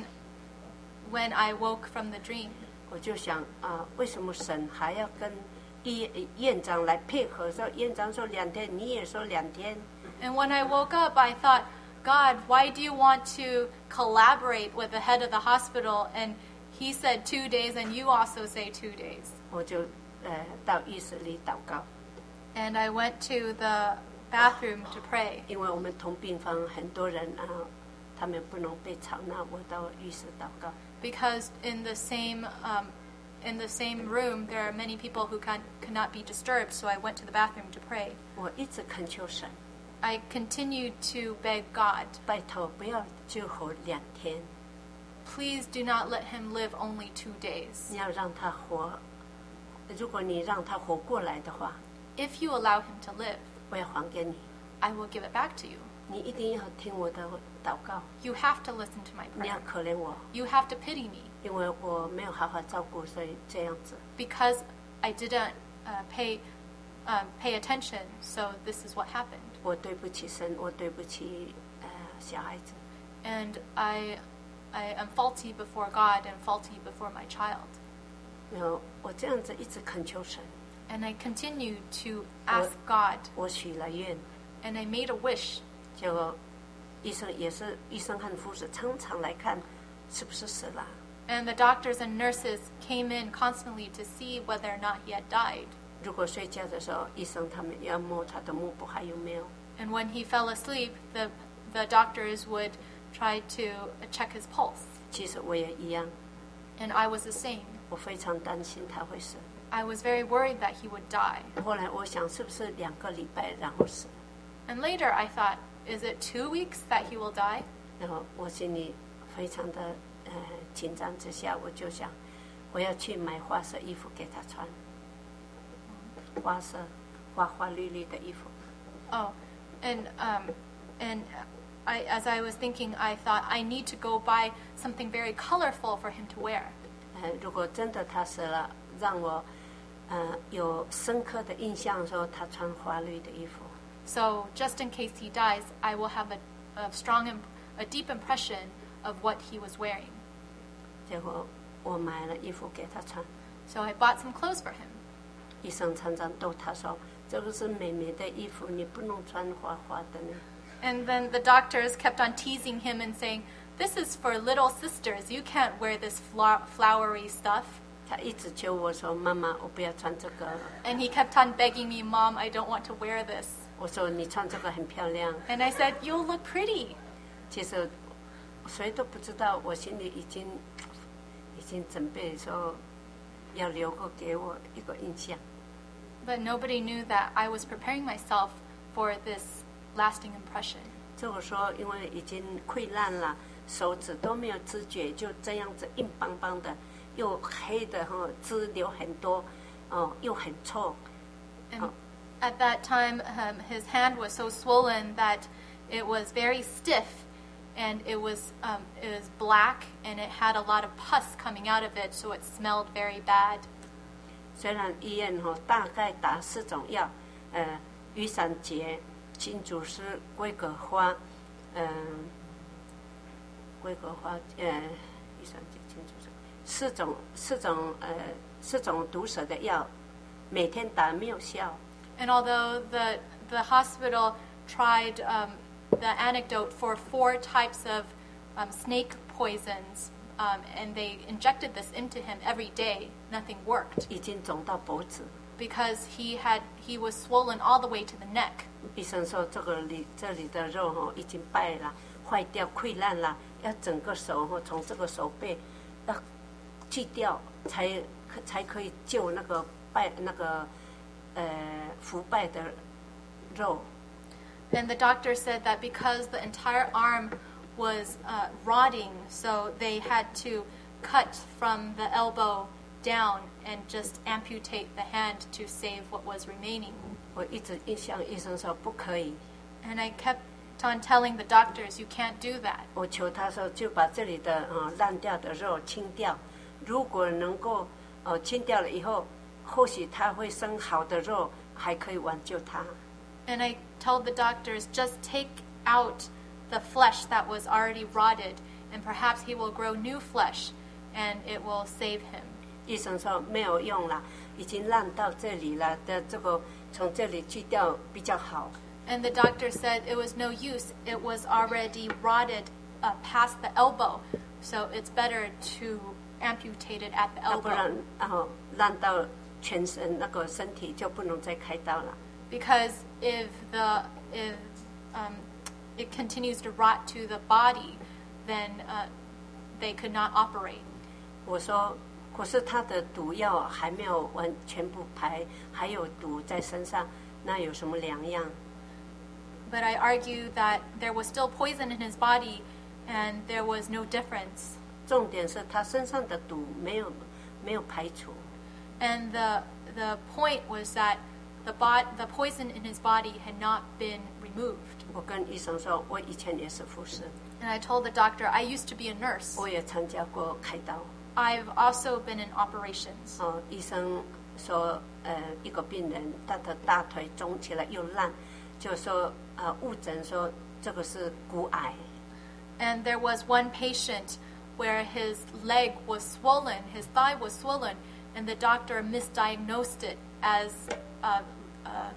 when I woke from the dream, 我就想啊、为什么神还要跟医院长来配合？说院长说两天，你也说两天。 and when I woke up, I thought, God, why do you want to collaborate with the head of the hospital? And he said two days, and you also say two days. 我就呃到浴室里祷告， And I went to the bathroom to pray 因为我们同病房很多人啊、他们不能被吵闹，我到浴室祷告。 because in the same um, in the same room there are many people who can cannot be disturbed. So I went to the bathroom to pray. 我一直恳求神， I continued to beg God, 拜托不要就活两天， please do not let him live only two days. 你要让他活。如果你让他活过来的话， If you allow him to live, 我要还给你。 I will give it back to you. 你一定要听我的祷告， You have to listen to my 你要 prayer. 可怜我， You have to pity me 因为我没有好好照顾，所以这样子。 because I didn't uh, pay um, pay attention. So this is what happened. 我对不起神，我对不起呃小孩子。 And I I am faulty before God and faulty before my child. 然后我这样子一直恳求神， And I continued to ask God, 我许了愿， and I made a wish. 结果医生也是医生和护士常常来看是不是死了。 And the doctors and nurses came in constantly to see whether or not he had died. 如果睡觉的时候，医生他们要摸他的幕布还有没有。 And when he fell asleep, the the doctors would try to check his pulse. 其实我也一样， And I was the same. 我非常担心他会死。 I was very worried that he would die. 后来我想是不是两个礼拜然后死， And later I thought, is it two weeks that he will die? 然后我心里非常的呃紧张之下，我就想我要去买花色衣服给他穿，花色花花绿绿的衣服。 Oh, and um, and I, as I was thinking, I thought I need to go buy something very colorful for him to wear. 呃，如果真的他死了，让我呃有深刻的印象说他穿花绿的衣服。 So just in case he dies, I will have a, a strong, imp- a deep impression of what he was wearing. 结果我买了衣服给他穿， So I bought some clothes for him. 医生常常逗他说：“这个是妹妹的衣服，你不能穿花花的呢。” And then the doctors kept on teasing him and saying, "This is for little sisters. You can't wear this fla- flowery stuff." 他一直求我说：“妈妈，我不要穿这个。” And he kept on begging me, "Mom, I don't want to wear this." 我说：“你穿这个很漂亮。 And I said, "You'll look pretty." ” 其实谁都不知道，我心里已经已经准备说要留个给我一个印象。 But nobody knew that I was preparing myself for this lasting impression. 这个说因为已经溃烂了，手指都没有知觉，就这样子硬邦邦的，又黑的哈，汁流很多，哦，又很臭。 And Oh. at that time, um, his hand was so swollen that it was very stiff, and it was um, it was black, and it had a lot of pus coming out of it, so it smelled very bad. 虽然医院哈大概打四种药，呃，雨伞节、金竹丝、龟壳花，嗯、龟壳花，呃，雨伞节、金竹丝，四种四种呃四种毒蛇的药，每天打没有效。 And although the the hospital tried um, the antidote for four types of um, snake poisons, um, and they injected this into him every day, nothing worked 已经肿到脖子， because he had he was swollen all the way to the neck. 医生说这个里这里的肉哈已经败了、坏掉、溃烂了，要整个手哈从这个手背要锯掉，才才可以救那个败那个呃腐败的肉。 And the doctor said that because the entire arm was uh, rotting, so they had to cut from the elbow down and just amputate the hand to save what was remaining. 我一直向医生说不可以。 And I kept on telling the doctors, you can't do that. 我求他说就把这里的呃烂掉的肉清掉，如果能够呃清掉了以后，或许他会生好的肉，还可以挽救他。 And I told the doctors, just take out the flesh that was already rotted, and perhaps he will grow new flesh, and it will save him. 医生说没有用了，已经烂到这里了的这个从这里锯掉比较好。 And the doctor said it was no use. It was already rotted uh, past the elbow, so it's better to amputate it at the 要不然 elbow. 然后烂到全身那个身体就不能再开刀了。 Because if the if um, it continues to rot to the body, then uh, they could not operate. 我说，可是他的毒药还没有完全部排，还有毒在身上，那有什么两样？ But I argue that there was still poison in his body, and there was no difference. 重点是他身上的毒没有没有排除。 And the the point was that the bod, the poison in his body had not been removed. 我跟医生说，我以前也是护士， And I told the doctor, I used to be a nurse. 我也参加过开刀。 I've also been in operations. 哦，医生说，呃，一个病人他的大腿肿起来又烂，就说呃误诊说这个是骨癌。 And there was one patient where his leg was swollen, his thigh was swollen, and the doctor misdiagnosed it as a, a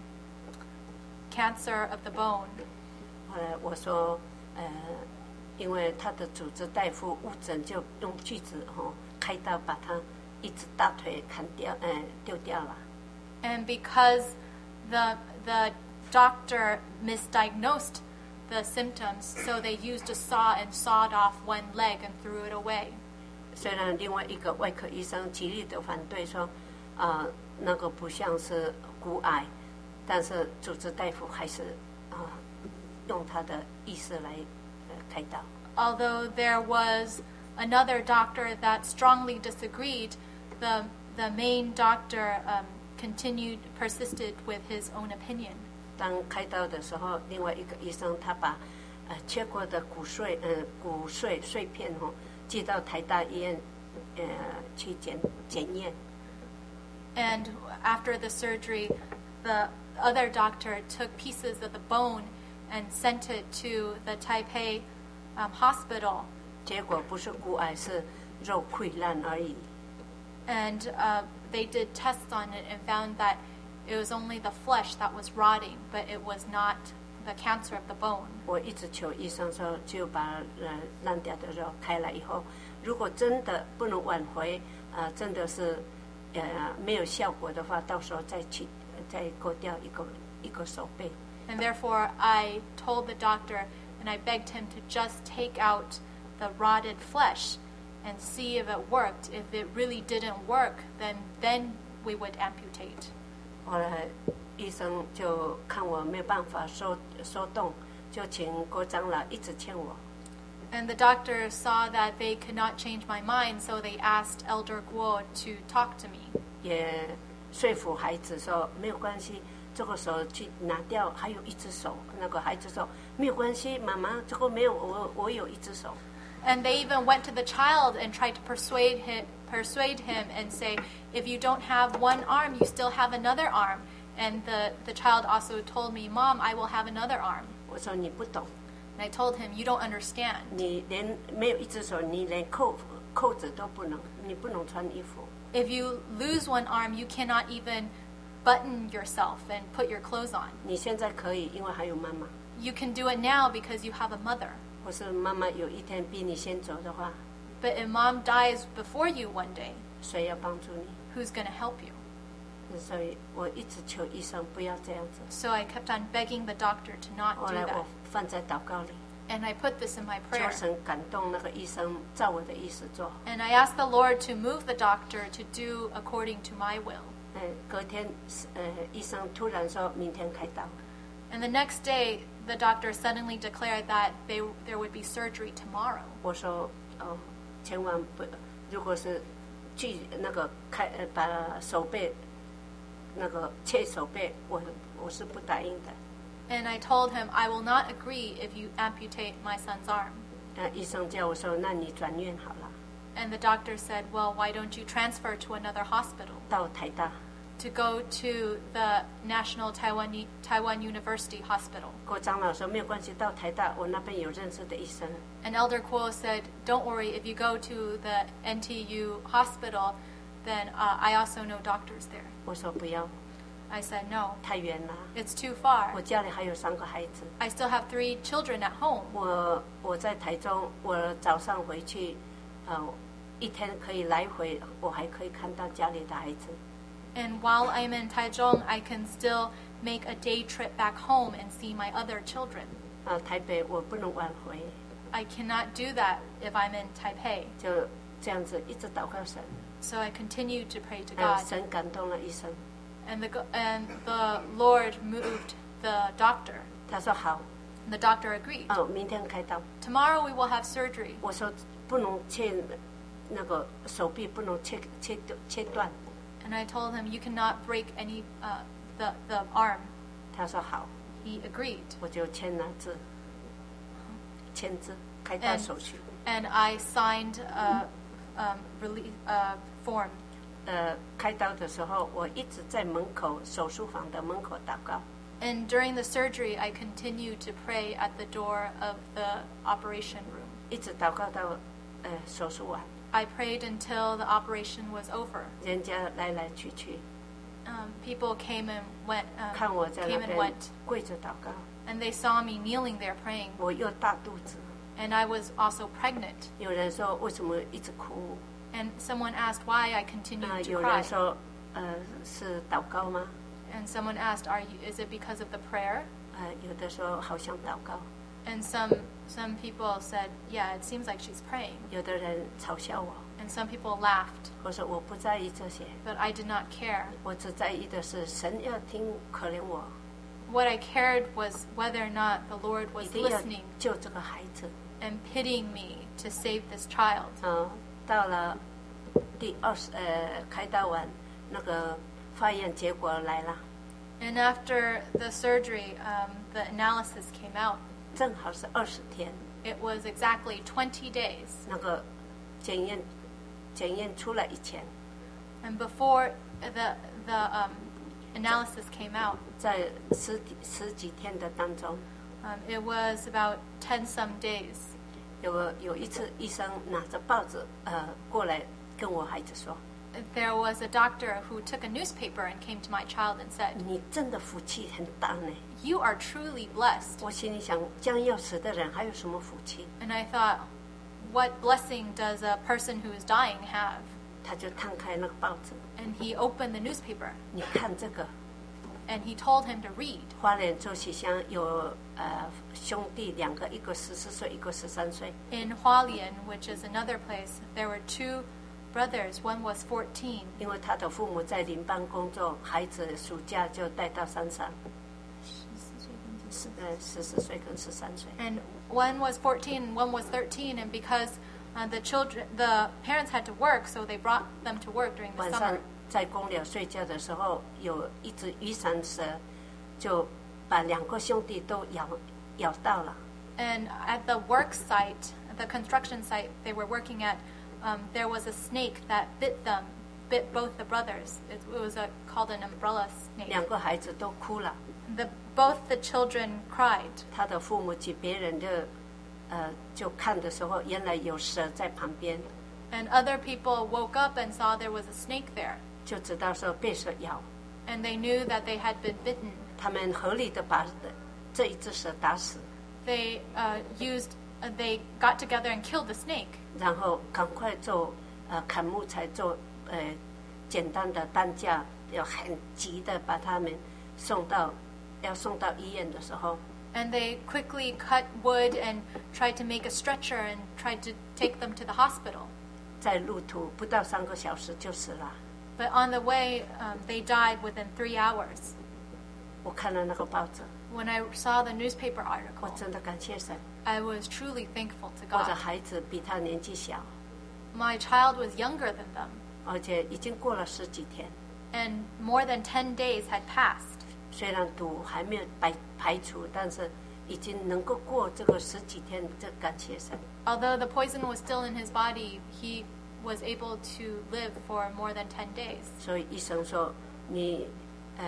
cancer of the bone. 后来我说，呃，因为他的主治大夫误诊，就用锯子哦开刀把他一只大腿砍掉，呃，丢掉了。 And because the the doctor misdiagnosed the symptoms, so they used a saw and sawed off one leg and threw it away. 虽然另外一个外科医生极力的反对说，啊、呃，那个不像是骨癌，但是主治大夫还是啊、呃、用他的意思来呃开刀。 Although there was another doctor that strongly disagreed, the the main doctor um, continued persisted with his own opinion. 当开刀的时候，另外一个医生他把呃切过的骨碎呃骨碎碎片哦寄到台大医院呃去检检验。 And after the surgery, the other doctor took pieces of the bone and sent it to the Taipei um, hospital. 结果不是骨癌，是肉溃烂而已。 And uh, they did tests on it and found that it was only the flesh that was rotting, but it was not the cancer of the bone. 我一直求医生说，就把呃烂掉的肉开了以后，如果真的不能挽回，呃，真的是呃没有效果的话，到时候再去再割掉一个一个手背。 And therefore, I told the doctor and I begged him to just take out the rotted flesh and see if it worked. If it really didn't work, then then we would amputate. 后来医生就看我没有办法说说动，就请郭长老一直劝我。 And the doctor saw that they could not change my mind, so they asked Elder Guo to talk to me. 也说服孩子说没有关系，这个手去拿掉，还有一只手。那个孩子说没有关系，妈妈，这个没有，我我有一只手。 And they even went to the child and tried to persuade him, persuade him and say, if you don't have one arm, you still have another arm. And the, the child also told me, Mom, I will have another arm. 我说你不懂， And I told him, you don't understand. 你连没有一只手，你连扣扣子都不能，你不能穿衣服。 If you lose one arm, you cannot even button yourself and put your clothes on. 你现在可以，因为还有妈妈。 You can do it now because you have a mother. 或是妈妈有一天比你先走的话， But if mom dies before you one day, 谁要帮助你？ who's going to help you? 所以我一直求医生不要这样子。 So I kept on begging the doctor to not 后 do 来 that. 我放在祷告里， And I put this in my 求 prayer. 神感动那个医生照我的意思做。 And I asked the Lord to move the doctor to do according to my will. 呃，隔天呃医生突然说明天开刀， And the next day, the doctor suddenly declared that they, there would be surgery tomorrow. 我说哦，千万不，如果是锯那个开呃把手背那个切手背，我我是不答应的。 And I told him, I will not agree if you amputate my son's arm. 呃，医生叫我说，那你转院好了， And the doctor said, well, why don't you transfer to another hospital? 到台大。 To go to the National Taiwan, Taiwan University Hospital. 跟我长老说没有关系，到台大我那边有认识的医生。 And Elder Kuo said, don't worry, if you go to the N T U hospital, then uh, I also know doctors there. 我说不要， I said, no, 太远了， it's too far. 我家里还有三个孩子。 I still have three children at home. 我我在台中，我早上回去，呃，一天可以来回，我还可以看到家里的孩子。 And while I'm in Taichung, I can still make a day trip back home and see my other children. 呃，台北我不能挽回， I cannot do that if I'm in Taipei. 就这样子一直祷告神， So I continue to pray to 还有 God. 神感动了医生， And the, go- and the Lord moved the doctor. 他说好， And the doctor agreed. 哦，明天开刀。 Tomorrow we will have surgery. 我说不能切那个手臂，不能切切切断。 And I told him, you cannot break any uh, the, the arm. 他说好， He agreed. 我就签了字，签字开刀 And, 手续。 and I signed a um, release, uh, form. 呃，开刀的时候，我一直在门口手术房的门口祷告。 And during the surgery, I continued to pray at the door of the operation room. 一直祷告到呃手术完， I prayed until the operation was over. 人家来来去去， Um, people came and went, 看 um, 我在那 came and 边 went, 跪着祷告， and they saw me kneeling there praying. 我又大肚子。 And I was also pregnant. 有人说为什么一直哭？ And someone asked why I 啊、 continued to 有 cry. 人说呃是祷告吗？ And someone asked, "Are you? Is it because of the prayer?" 呃，有的说好像祷告， And some some people said, "Yeah, it seems like she's praying." 有的人嘲笑我， And some people laughed, 我说我不在意这些， but I did not care. 我只在意的是神要听可怜我， What I cared was whether or not the Lord 一 was 定要 listening 救这个孩子。 and pitying me to save this child. 嗯，到了第二十呃开刀完，那个化验结果来了， And after the surgery, um, the analysis came out. 正好是二十天， It was exactly twenty days. 那个检验检验出来以前， And before the the um, analysis came out, 在十几十几天的当中， um, it was about ten some days. 有个有一次医生拿着报纸呃过来跟我孩子说， There was a doctor who took a newspaper and came to my child and said, 你真的福气很大呢。 "You are truly blessed." 我心里想，将要死的人还有什么福气？ And I thought, what blessing does a person who is dying have? 他就摊开那个报纸， And he opened the newspaper 你看这个， and he told him to read. 花莲周喜乡有呃兄弟两个，一个十四岁，一个十三岁。 In Hualien, which is another place, there were two brothers. One was fourteen. 因为他的父母在林邦工作，孩子暑假就带到山上，十呃十四岁跟十三岁。 And one was fourteen and one was thirteen. And because uh, the children, the parents had to work, so they brought them to work during the 晚 summer. 上在公寮睡觉的时候，有一只雨伞蛇就把两个兄弟都咬咬到了。 And at the work site, the construction site they were working at, um, there was a snake that bit them, bit both the brothers. It, it was a, called an umbrella snake. 两个孩子都哭了， The, both the children cried. 他的父母及别人的呃就看的时候，原来有蛇在旁边， And other people woke up and saw there was a snake there. 就知道说被蛇咬。 And they knew that they had been bitten. 他们合力的把这一只蛇打死， They uh, used, uh, they got together and killed the snake. 然后赶快做呃砍木材做呃简单的担架，要很急的把他们送到要送到医院的时候， And they quickly cut wood and tried to make a stretcher and tried to take them to the hospital. 在路途不到三个小时就死了。 But on the way, um, they died within three hours. 我看了那个报纸， When I saw the newspaper 我 article, 真的感谢神。 I was truly thankful to 我的 God. 孩子比他年纪小， My child was younger than them, 而且已经过了十几天。 and more than ten days had passed. 虽然毒还没有排排除，但是已经能够过这个十几天，这感谢神。 Although the poison was still in his body, he was able to live for more than ten days. 所以医生说你呃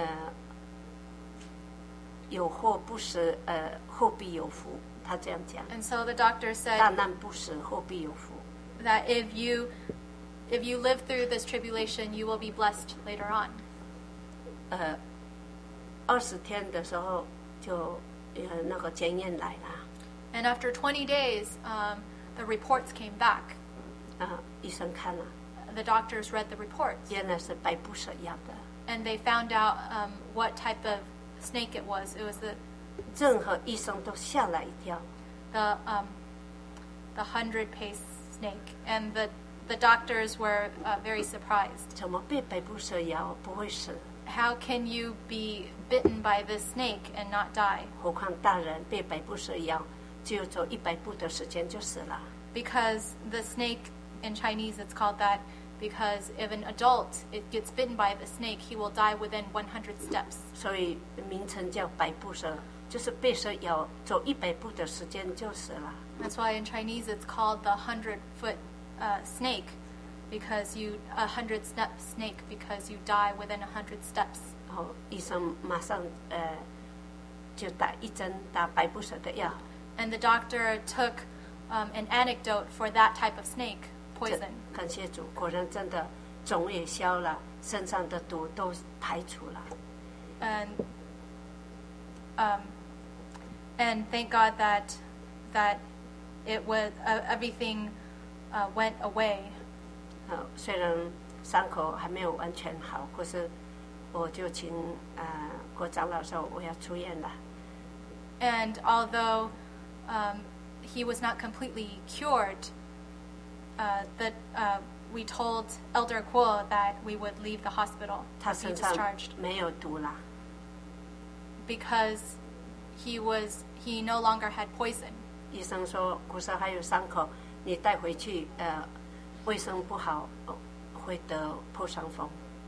有祸不食，呃后必有福，他这样讲。 And so the doctor 大 said 难不死，后必有福。 that if you if you live through this tribulation, you will be blessed later on. 呃，二十天的时候就呃那个检验来了， And after twenty days, um, the reports came back. 啊、医生看了， The doctors read the reports, 原来是百步蛇咬的。 and they found out um, what type of snake it was. It was the 任何医生都吓了一跳。 the um, the hundred pace snake, and the the doctors were uh, very surprised. 怎么被百步蛇咬不会死？ How can you be bitten by this snake and not die? 何况大人被百步蛇咬，只有走一百步的时间就死了。 Because the snake, in Chinese it's called that, because if an adult it gets bitten by the snake, he will die within one hundred steps. 所以名称叫百步蛇，就是被蛇咬走一百步的时间就死了。 That's why in Chinese it's called the hundred foot uh, snake, because you a hundred step snake because you die within a hundred steps. 然后医生马上呃就打一针打百步蛇的药， And the doctor took um, an antidote for that type of snake 这 poison. 感谢主，果然真的肿也消了，身上的毒都排除了。 And um, and thank God that that it was uh, everything uh, went away. 呃，虽然伤口还没有完全好，可是我就请呃郭长老说我要出院了。 And although um, he was not completely cured, uh, that uh, we told Elder Kuo that we would leave the hospital, 他 be 身上 discharged, 没有毒了， because he was he no longer had poison. 医生说骨折还有伤口，你带回去呃卫生不好，呃会得破伤风。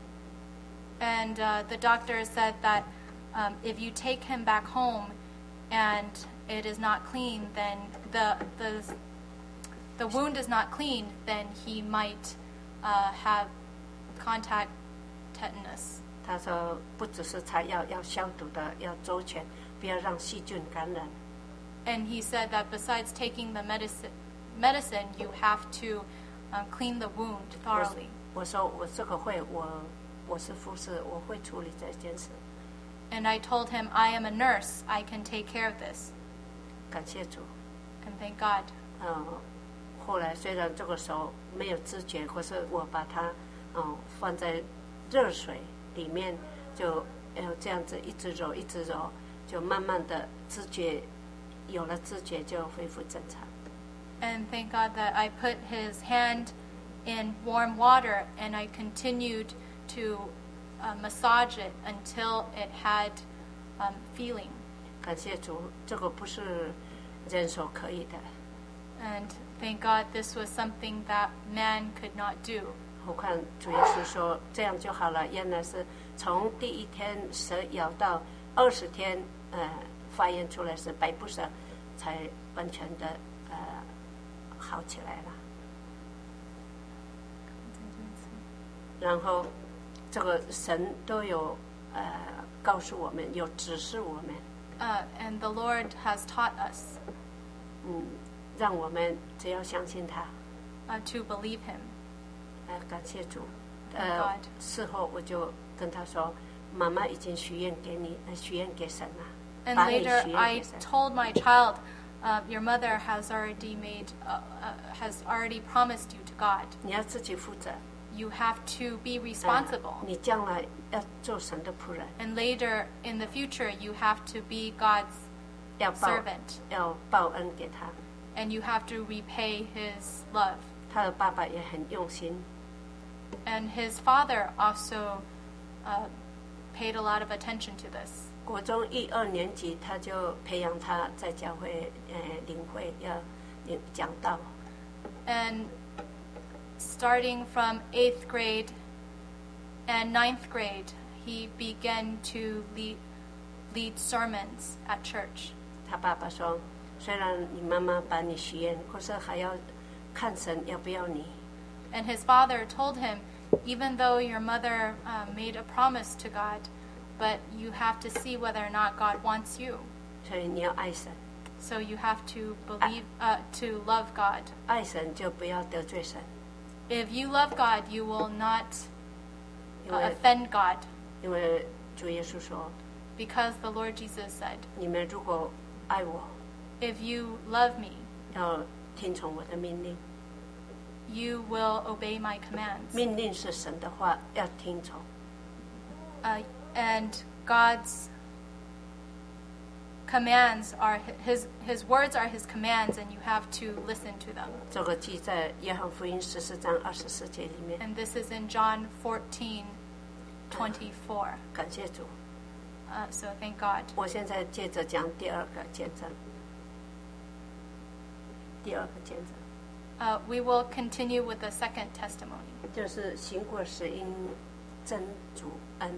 And uh, the doctor said that um, if you take him back home and it is not clean, then the the the wound is not clean, then he might uh, have contact tetanus. 他说不只是擦药，要消毒的，要周全，不要让细菌感染。 And he said that besides taking the medicine, medicine you have to um, clean the wound 我 thoroughly. 我说我这个会，我我是护士，我会处理这件事。 And I told him, I am a nurse. I can take care of this. 感谢主。 And thank God. 呃，后来虽然这个手没有知觉，可是我把它嗯、呃放在热水里面，就呃这样子一直揉一直揉，就慢慢的知觉有了知觉就恢复正常。 And thank God that I put his hand in warm water and I continued to uh, massage it until it had um, feeling. 感谢主，这个不是人手可以的。 And thank God this was something that man could not do. 何况主耶稣说这样就好了，原来是从第一天蛇咬到二十天，呃，发现出来是百步蛇，才完全的呃好起来了。然后这个神都有呃告诉我们，有指示我们， Uh, and the Lord has taught us 嗯，让我们只要相信他， uh, to believe him. 呃，感谢主。 Thank 呃 God.， 事后我就跟他说，妈妈已经许愿给你，呃，许愿给神了。 And 把你 later 许愿 I 给神。 told my child, uh, your mother has already made, uh, uh, has already promised you to God. 你要自己负责。 You have to be 呃 responsible. 你将来要做神的仆人。 And later in the future, you have to be God's 要报 servant, 要报恩给他。 and you have to repay his love. 他的爸爸也很用心， And his father also uh, paid a lot of attention to this. 国中一二年级他就培养他在教会呃领会要领讲道， And starting from eighth grade and ninth grade, he began to lead, lead sermons at church. 他爸爸说，虽然你妈妈把你许愿，可是还要看神要不要你。 And his father told him, even though your mother uh, made a promise to God, but you have to see whether or not God wants you. 所以你要爱神， So you have to believe, uh, to love God. 爱神就不要得罪神， If you love God, you will not 因 uh, 为 offend God, 因为主耶稣说， because the Lord Jesus said, 你们如果爱我， if you love me, 要听从我的命令。 you will obey my commands. 命令是神的话，要听从。 Uh, and God's commands are his his words are his commands, and you have to listen to them. 这个记在约翰福音十四章二十四节里面。 And this is in John fourteen twenty-four. 感谢主。 Uh, so thank God. 我现在接着讲第二个见证。第二个见证 Uh, we will continue with the second testimony. 就是行过死因真主恩。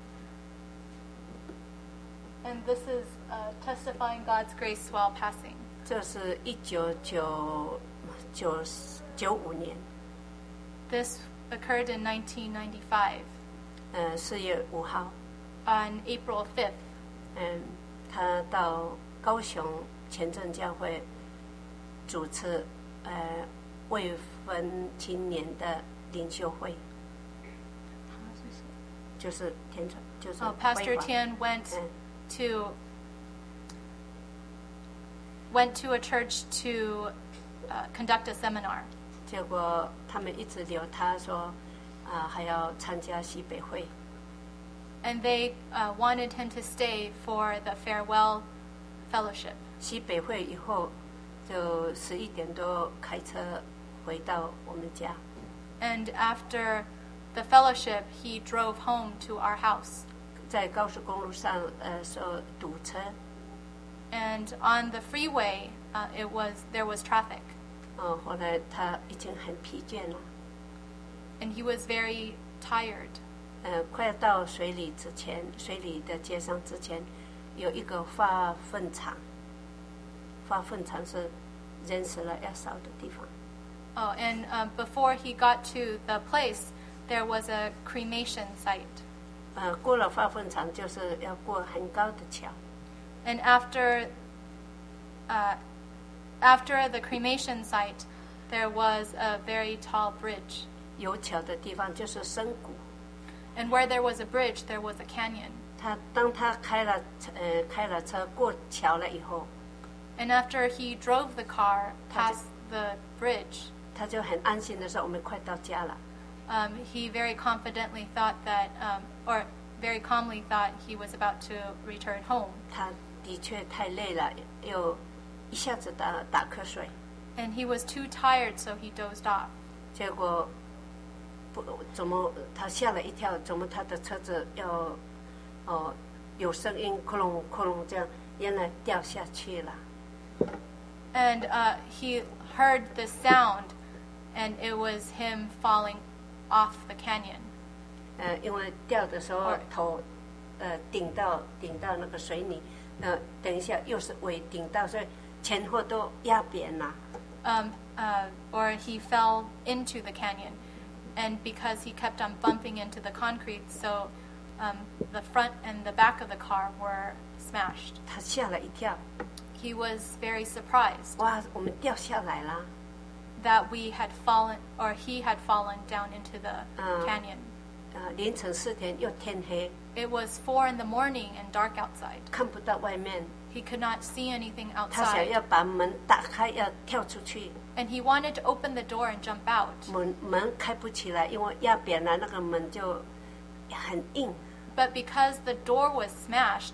And this is uh, testifying God's grace while passing. 这是一九九九九五年， This occurred in nineteen ninety-five 呃，四月五号， on April fifth. 嗯，他到高雄前镇教会主持呃未婚青年的领袖会，就是田传，就是 Oh, Pastor 辉煌 Tian went 嗯 to went to a church to uh, conduct a seminar. 结果他们一直留他说，啊、还要参加西北会， And they uh, wanted him to stay for the farewell fellowship. 西北会以后就十一点多开车回到我们家， And after the fellowship, he drove home to our house. 在高速公路上呃说堵车， And on the freeway, uh, it was there was traffic, 哦、后来他已经很疲倦了， and he was very tired. 呃，快要到水里之前，水里的街上之前，有一个化粪场，化粪场是人死了要烧的地方。 Oh, and um, before he got to the place, there was a cremation site. 呃，过了化粪场就是要过很高的桥， And after, uh, after the cremation site, there was a very tall bridge. 有桥的地方就是深谷。 And where there was a bridge, there was a canyon. 他当他开了呃开了车过桥了以后， And after he drove the car past the bridge, 他就很安心的说：“我们快到家了。 um, he very confidently thought that, um, or very calmly thought he was about to return home. ” 他的确太累了，又一下子打打瞌睡， And he was too tired, so he dozed off. 结果不怎么他吓了一跳，怎么他的车子要哦有声音，哐隆哐隆这样，原来掉下去了。 And uh, he heard the sound, and it was him falling off the canyon. 呃，因为掉的时候哦头呃顶到顶到那个水里，呃，等一下又是尾顶到，所以前后都压扁了。 Um, uh, or he fell into the canyon. And because he kept on bumping into the concrete, so um, the front and the back of the car were smashed. 他吓了一跳， He was very surprised 哇，我们掉下来了。 that we had fallen, or he had fallen down into the Uh. canyon. 呃，凌晨四点又天黑， It was four in the morning and dark outside. 看不到外面。 He could not see anything 他想 outside. 要把门打开，要跳出去， And he wanted to open the door and jump out. 门门开不起来，因为压扁了，那个门就很硬。 But because the door was smashed,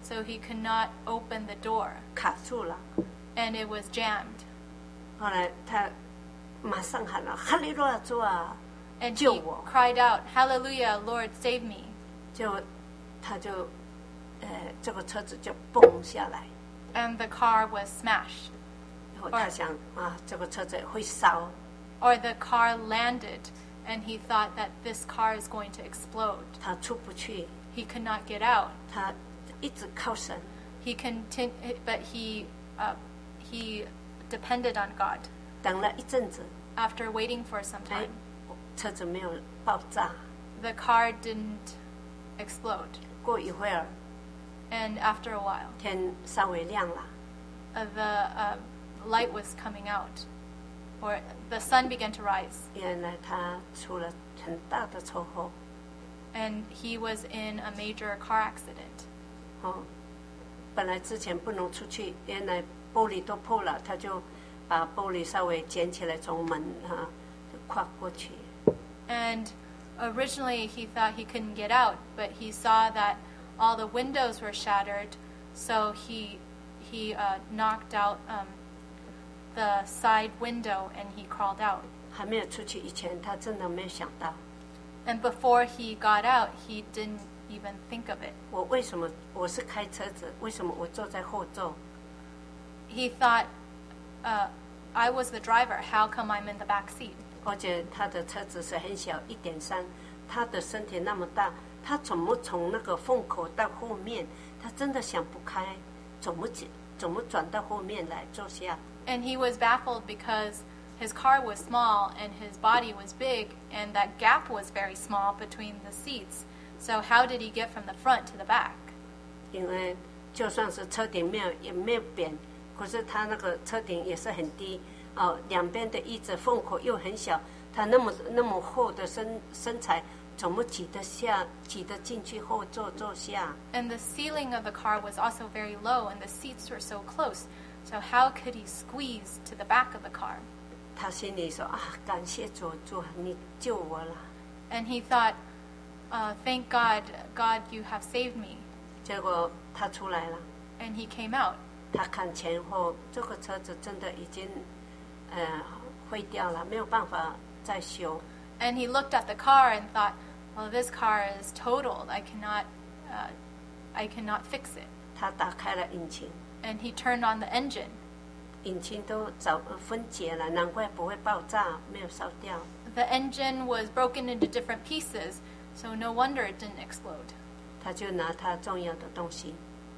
so he could not open the door, 卡住了。 and it was jammed. 后来他马上喊了：“哈利路亚，主啊！” And 救 he 我！ cried out, Hallelujah, Lord, save me. 就他就呃，这个车子就蹦下来， And the car was smashed. 然后他想啊，这个车子会烧， Or the car landed, and he thought that this car is going to explode. 他出不去， He could not get out. 他一直靠神。 He continu- but he, uh, he depended on God. 等了一阵子， After waiting for some 哎 time,， 车子没有爆炸。 the car didn't explode. 过一会儿， And after a while, 天稍微亮了， uh, the uh, light was coming out, or the sun began to rise, 原来他出了很大的车祸。 and he was in a major car accident. 哦，本来之前不能出去，原来玻璃都破了，他就把玻璃稍微捡起来，从门哈、就跨过去。 And originally he thought he couldn't get out, but he saw that all the windows were shattered, so he he uh, knocked out um, the side window and he crawled out. 还没有出去以前，他真的没有想到， And before he got out, he didn't even think of it. 我为什么我是开车子，为什么我坐在后座？ He thought, uh, I was the driver. How come I'm in the back seat? 而且他的车子是很小，一点三，他的身体那么大，他怎么从那个缝口到后面？他真的想不开，怎么怎怎么转到后面来坐下？ And he was baffled because his car was small and his body was big, and that gap was very small between the seats. So how did he get from the front to the back? 因为就算是车顶没有也没有扁，可是他那个车顶也是很低哦，两边的椅子缝口又很小，他那么那么厚的身身材，怎么挤得下、挤得进去后座坐下？ And the ceiling of the car was also very low, and the seats were so close. So how could he squeeze to the back of the car? 他心里说啊，感谢主，主你救我了。 And he thought, uh, thank God, God, you have saved me. 结果他出来了， And he came out. 他看前后，这个车子真的已经呃毁掉了，没有办法再修。 And he looked at the car and thought, well, this car is totaled. I cannot, uh, I cannot fix it. 他打开了引擎， And he turned on the engine. 引擎都早呃分解了，难怪不会爆炸，没有烧掉。 The engine was broken into different pieces, so no wonder it didn't explode. 他就拿他重要的东西，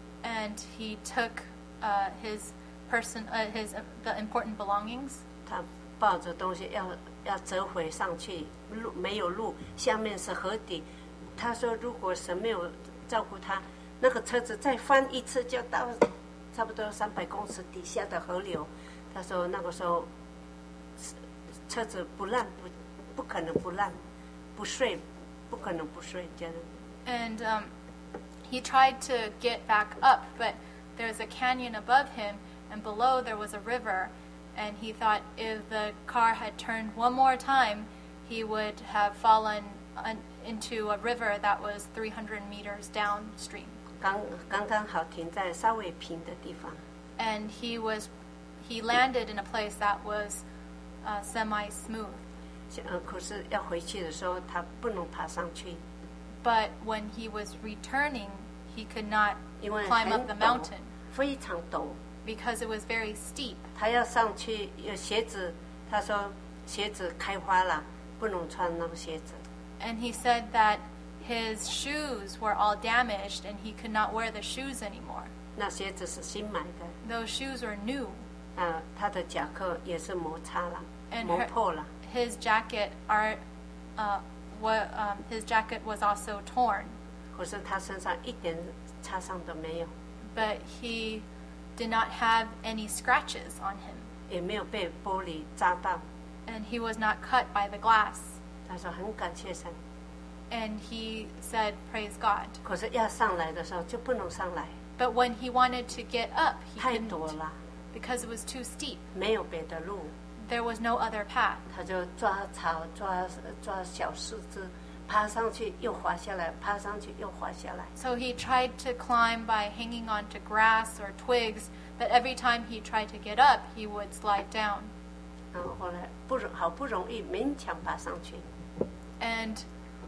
And he took uh, his person, uh, his uh, the important belongings. 他抱着东西要要折回上去，路没有路，下面是河底。他说，如果神没有照顾他，那个车子再翻一次就到差不多三百公尺底下的河流。他说那个时候车子不烂，不不可能不烂，不碎，不可能不碎，这样。 And um, he tried to get back up, but there's a canyon above him, and below there was a river. And he thought if the car had turned one more time, he would have fallen un- into a river that was three hundred meters downstream. 刚刚刚好停在稍微平的地方。 And he was, he landed in a place that was uh, semi-smooth. 呃，可是要回去的时候，他不能爬上去， But when he was returning, he could not 因为 climb 很 up the 陡 mountain 非常陡。 because it was very steep. 他要上去，有鞋子，他说鞋子开花了，不能穿那个鞋子。 And he said that his shoes were all damaged and he could not wear the shoes anymore. 那鞋子是新买的， Those shoes were new. 啊，他的夹克也是摩擦了， And 磨 her- 破了。 His jacket, are, uh, what, um, his jacket was also torn, 可是他身上一点擦伤都没有， but he did not have any scratches on him, 也没有被玻璃扎到。 and he was not cut by the glass. 他说很感谢神， And he said, "Praise God." 可是要上来的时候就不能上来， But when he wanted to get up, he 太 couldn't 陡了， because it was too steep. 没有别的路， There was no other path. 他就抓草抓抓小树枝， 爬上去又滑下来，爬上去又滑下来。 So he tried to climb by hanging onto grass or twigs, but every time he tried to get up, he would slide down. 然后后来不容好不容易勉强爬上去， And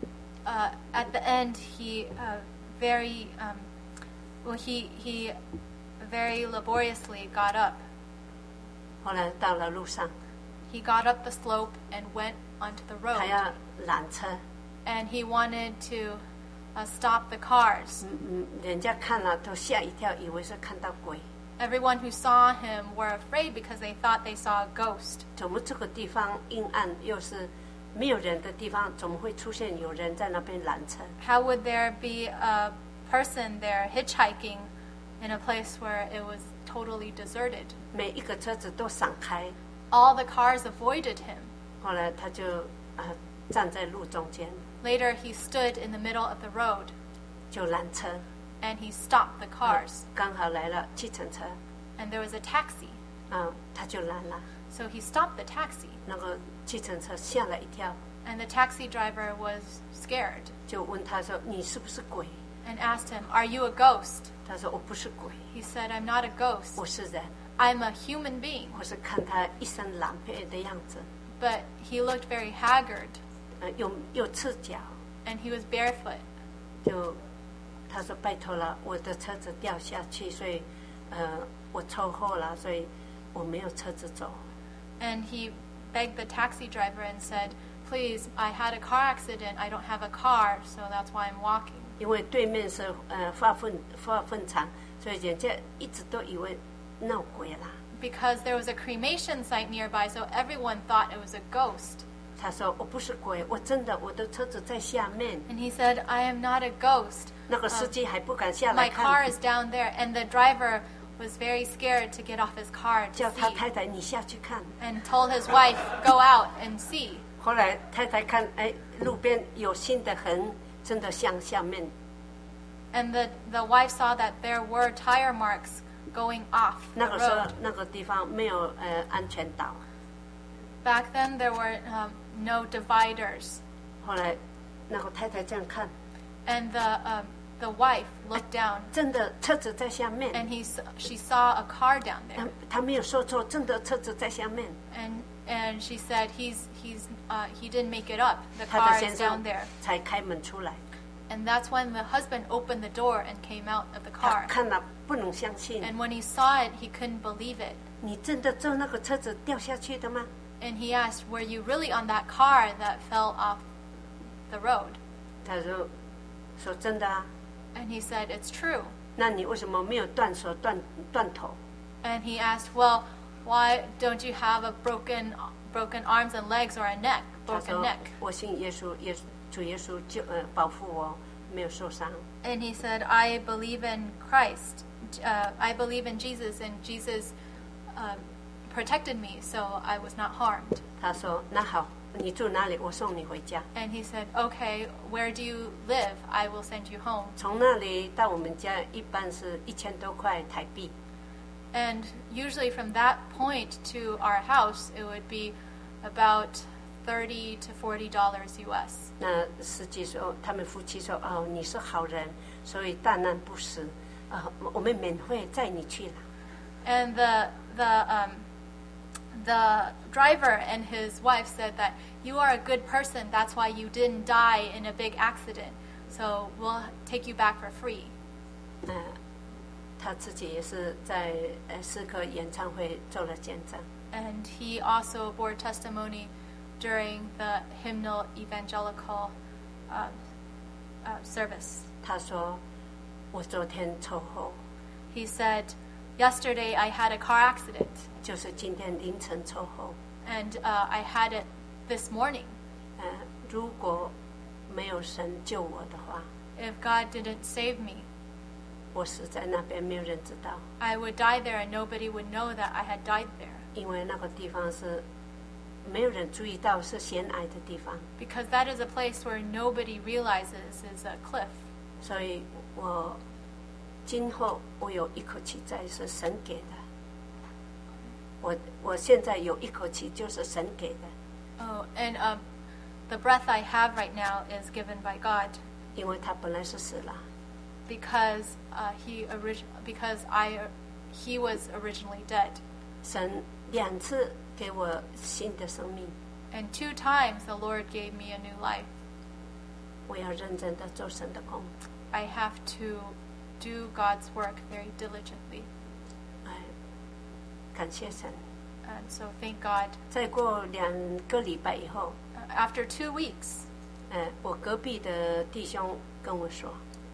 uh, at the end, he uh, very um, well he he very laboriously got up. 后来到了路上， He got up the slope and went onto the 他 road, 要拦车， and he wanted to uh, stop the cars. 嗯嗯，人家看了都吓一跳，以为是看到鬼。 Everyone who saw him were afraid because they thought they saw a ghost. 怎么这个地方阴暗又是没有人的地方，怎么会出现有人在那边拦车？ How would there be a person there hitchhiking in a place where it was totally deserted? 每一个车子都闪开， All the cars avoided him. 后来他就呃站在路中间， Later, he stood in the middle of the road 就拦车。 and he stopped the cars. 刚好来了计程车， And there was a taxi. 啊、他就拦了。 So he stopped the taxi. 那个计程车吓了一跳， And the taxi driver was scared 就问他说：“你是不是鬼 and asked him, "Are you a ghost?" ？” 他说：“我不是鬼， He said, "I'm not a ghost. 我是人。 I'm a human being." ” 我是看他一身狼狈的样子， But he looked very haggard 呃，又又赤脚， and he was barefoot. 就他说：“拜托了，我的车子掉下去，所以呃，我抽后了，所以我没有车子走。” And he begged the taxi driver and said, "Please, I had a car accident. I don't have a car, so that's why I'm walking." 因为对面是呃化粪化粪场，所以人家一直都以为闹鬼啦。 Because there was a cremation site nearby, so everyone thought it was a ghost. 他说：“我不是鬼，我真的，我的车子在下面。 And he said, "I am not a ghost. ” 那个司机还不敢下来 My car 看， is down there." And the driver was very scared to get off his car to 叫他 see 太太你下去看。 and told his wife, "Go out and see." 后来太太看，哎，路边有新的痕，真的向下面。 And the, the wife saw that there were tire marks going off 那 the 个时候 road. 那个地方没有呃安全岛。 Back then, there were um, no dividers. 后来那个太太这样看， And the, um, the wife looked down, 真的车子在下面。 and he, s- she saw a car down 他 there. 他没有说错，真的车子在下面。 And, and she said, he's, he's, uh, he didn't make it up. The 他的 car 先 is 生 down there. 才开门出来， And that's when the husband opened the door and came out of the 他 car. 看了不能相信。 And when he saw it, he couldn't believe it. 你真的坐那个车子掉下去的吗？ And he asked, "Were you really on that car that fell off the road?" 他说说真的啊。 And he said, "It's true." 那你为什么没有断手断断头？ And he asked, "Well, why don't you have a broken broken arms and legs or a neck, 他 broken 说 neck?" 我信耶稣，耶稣主耶稣救呃保护我，没有受伤。 And he said, "I believe in Christ. Uh, I believe in Jesus, and Jesus uh, protected me, so I was not harmed." 他说那好，你住哪里？我送你回家。 And he said, "Okay, where do you live? I will send you home." 从那里到我们家一般是一千多块台币。 And usually from that point to our house, it would be about thirty to forty dollars U S. 那司机说，他们夫妻说，哦，你是好人，所以大难不死，啊、我们免费载你去了。 And the the um, the driver and his wife said that you are a good person. That's why you didn't die in a big accident. So we'll take you back for free. 嗯、他自己也是在呃诗歌演唱会做了见证。 And he also bore testimony during the hymnal evangelical uh, uh, service. 他说，我昨天车祸， He said, "Yesterday I had a car accident, 就是今天凌晨车祸。 and uh, I had it this morning. 呃，如果没有神救我的话， If God didn't save me, 我死在那边，没有人知道， I would die there and nobody would know that I had died there. 因为那个地方是没有人注意到是险隘的地方， Because that is a place where nobody realizes is a cliff. 所以我今后我有一口气在是神给的。我我现在有一口气就是神给的。 Oh, and um, the breath I have right now is given by God 因为他本来是死了， because uh, he orig- because I he was originally dead. 神两次给我新的生命， And two times the Lord gave me a new life. 我要认真的做神的工。 I have to do God's work very diligently. 哎，感谢神。 And so thank God. 再过两个礼拜以后， Uh, after two weeks, 哎，我隔壁的弟兄跟我说，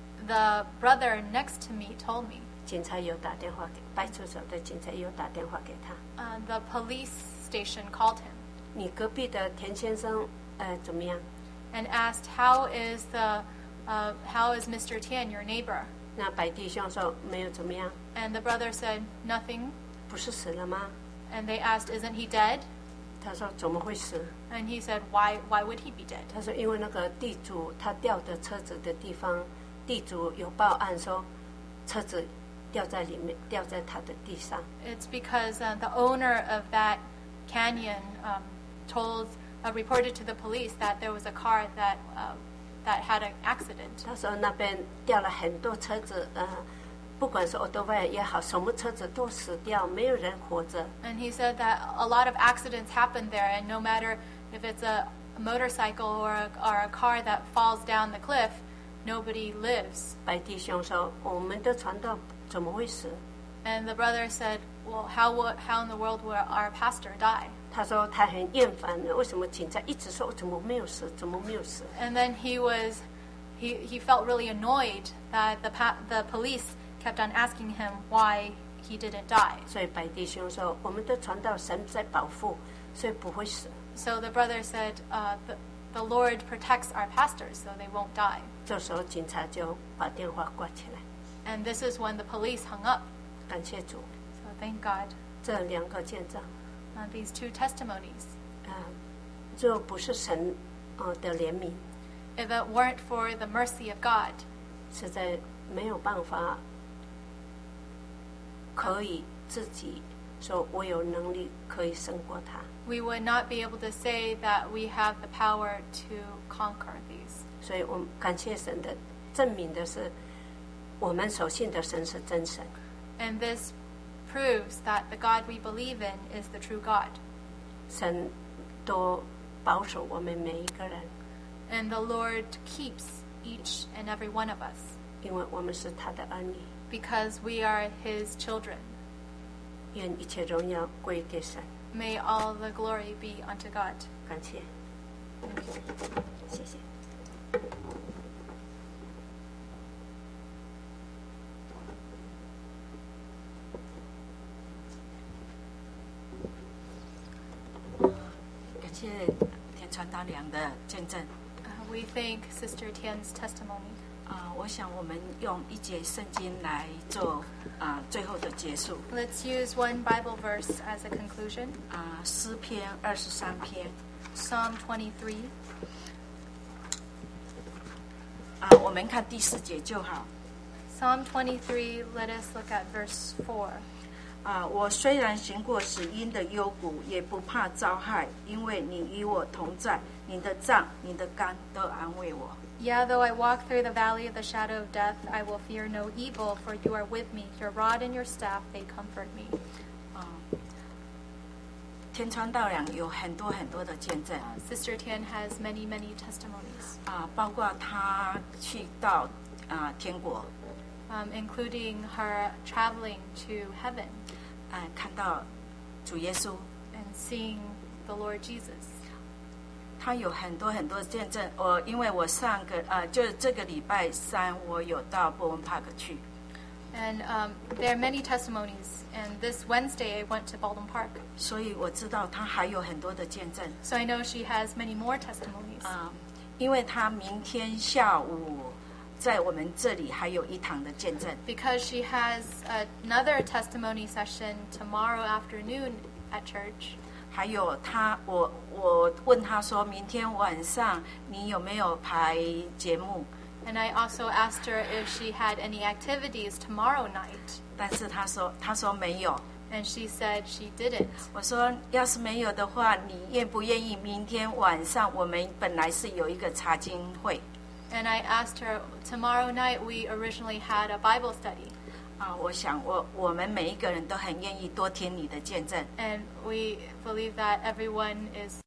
the brother next to me told me 警察有打电话给派出所的警察有打电话给他， uh, the police station called him 你隔壁的田先生，呃，怎么样？ and asked, "How is the uh, how is Mister Tian, your neighbor?" 那白弟兄说没有怎么样， And the brother said, "Nothing." 不是死了吗？ And they asked, "Isn't he dead?" 他说怎么会死？ And he said, "Why why would he be dead?" 他说因为那个地主他掉的车子的地方，地主有报案说车子掉在里面，掉在他的地上。 It's because uh, the owner of that canyon um, told uh, reported to the police that there was a car that uh, that had an accident. 他说那边掉了很多车子，呃，不管是 automobile 也好，什么车子都死掉，没有人活着。 And he said that a lot of accidents happen there, and no matter if it's a motorcycle or a, or a car that falls down the cliff, nobody lives. 白弟兄说我们的传道怎么会死？ And the brother said, "Well, how would, how in the world would our pastor die?" 他说他很厌烦，为什么警察一直说怎么没有死，怎么没有死？ And then he was, he, he felt really annoyed that the pa- the police kept on asking him why he didn't die. 所以白弟兄说我们的传道神在保护，所以不会死。 So the brother said, uh, the, the Lord protects our pastors, so they won't die. 这时候警察就把电话挂起来。 And this is when the police hung up. 感谢主， So thank God. 这两个见证， Uh, these two testimonies. 啊、若不是神呃的怜悯， If it weren't for the mercy of God, 实在没有办法可以自己说我有能力可以胜过他。 we would not be able to say that we have the power to conquer these. 所以我们感谢神的证明的是，我们所信的神是真神。 And this proves that the God we believe in is the true God. 神都保守我们每一个人， And the Lord keeps each and every one of us 因为我们是他的儿女。 because we are His children. 愿一切荣耀归给神。 May all the glory be unto God. 感谢，谢谢。 感谢田传道娘的见证。 Uh, we thank Sister Tian's testimony. 啊、我想我们用一节圣经来做啊、最后的结束。 Let's use one Bible verse as a conclusion. 啊、诗篇二十三篇 Psalm twenty-three. 啊、我们看第四节就好。 Psalm twenty-three, let us look at verse four. 啊、我虽然行过死荫的幽谷，也不怕遭害，因为你与我同在，你的杖、你的竿都安慰我。 Yeah, though I walk through the valley of the shadow of death, I will fear no evil, for you are with me. Your rod and your staff, they comfort me. 啊、天川道良有很多很多的见证 Uh, Sister Tian has many, many testimonies, 啊、包括他去到啊、天国， um, including her traveling to heaven 啊、看到主耶稣。 and seeing the Lord Jesus. 他有很多很多见证，我因为我上个呃，就是这个礼拜三，我有到博文 Park 去， And um, there are many testimonies. And this Wednesday, I went to Baldwin Park. 所以我知道他还有很多的见证 So I know she has many more testimonies. 啊、因为他明天下午在我们这里还有一堂的见证 Because she has another testimony session tomorrow afternoon at church. 还有他，我我问他说，明天晚上你有没有排节目？ And I also asked her if she had any activities tomorrow night. 但是他说他说没有， And she said she didn't. 我说要是没有的话，你愿不愿意明天晚上我们本来是有一个查经会 And I asked her, tomorrow night we originally had a Bible study. 啊、我想我我们每一个人都很愿意多听你的见证。 And we believe that everyone is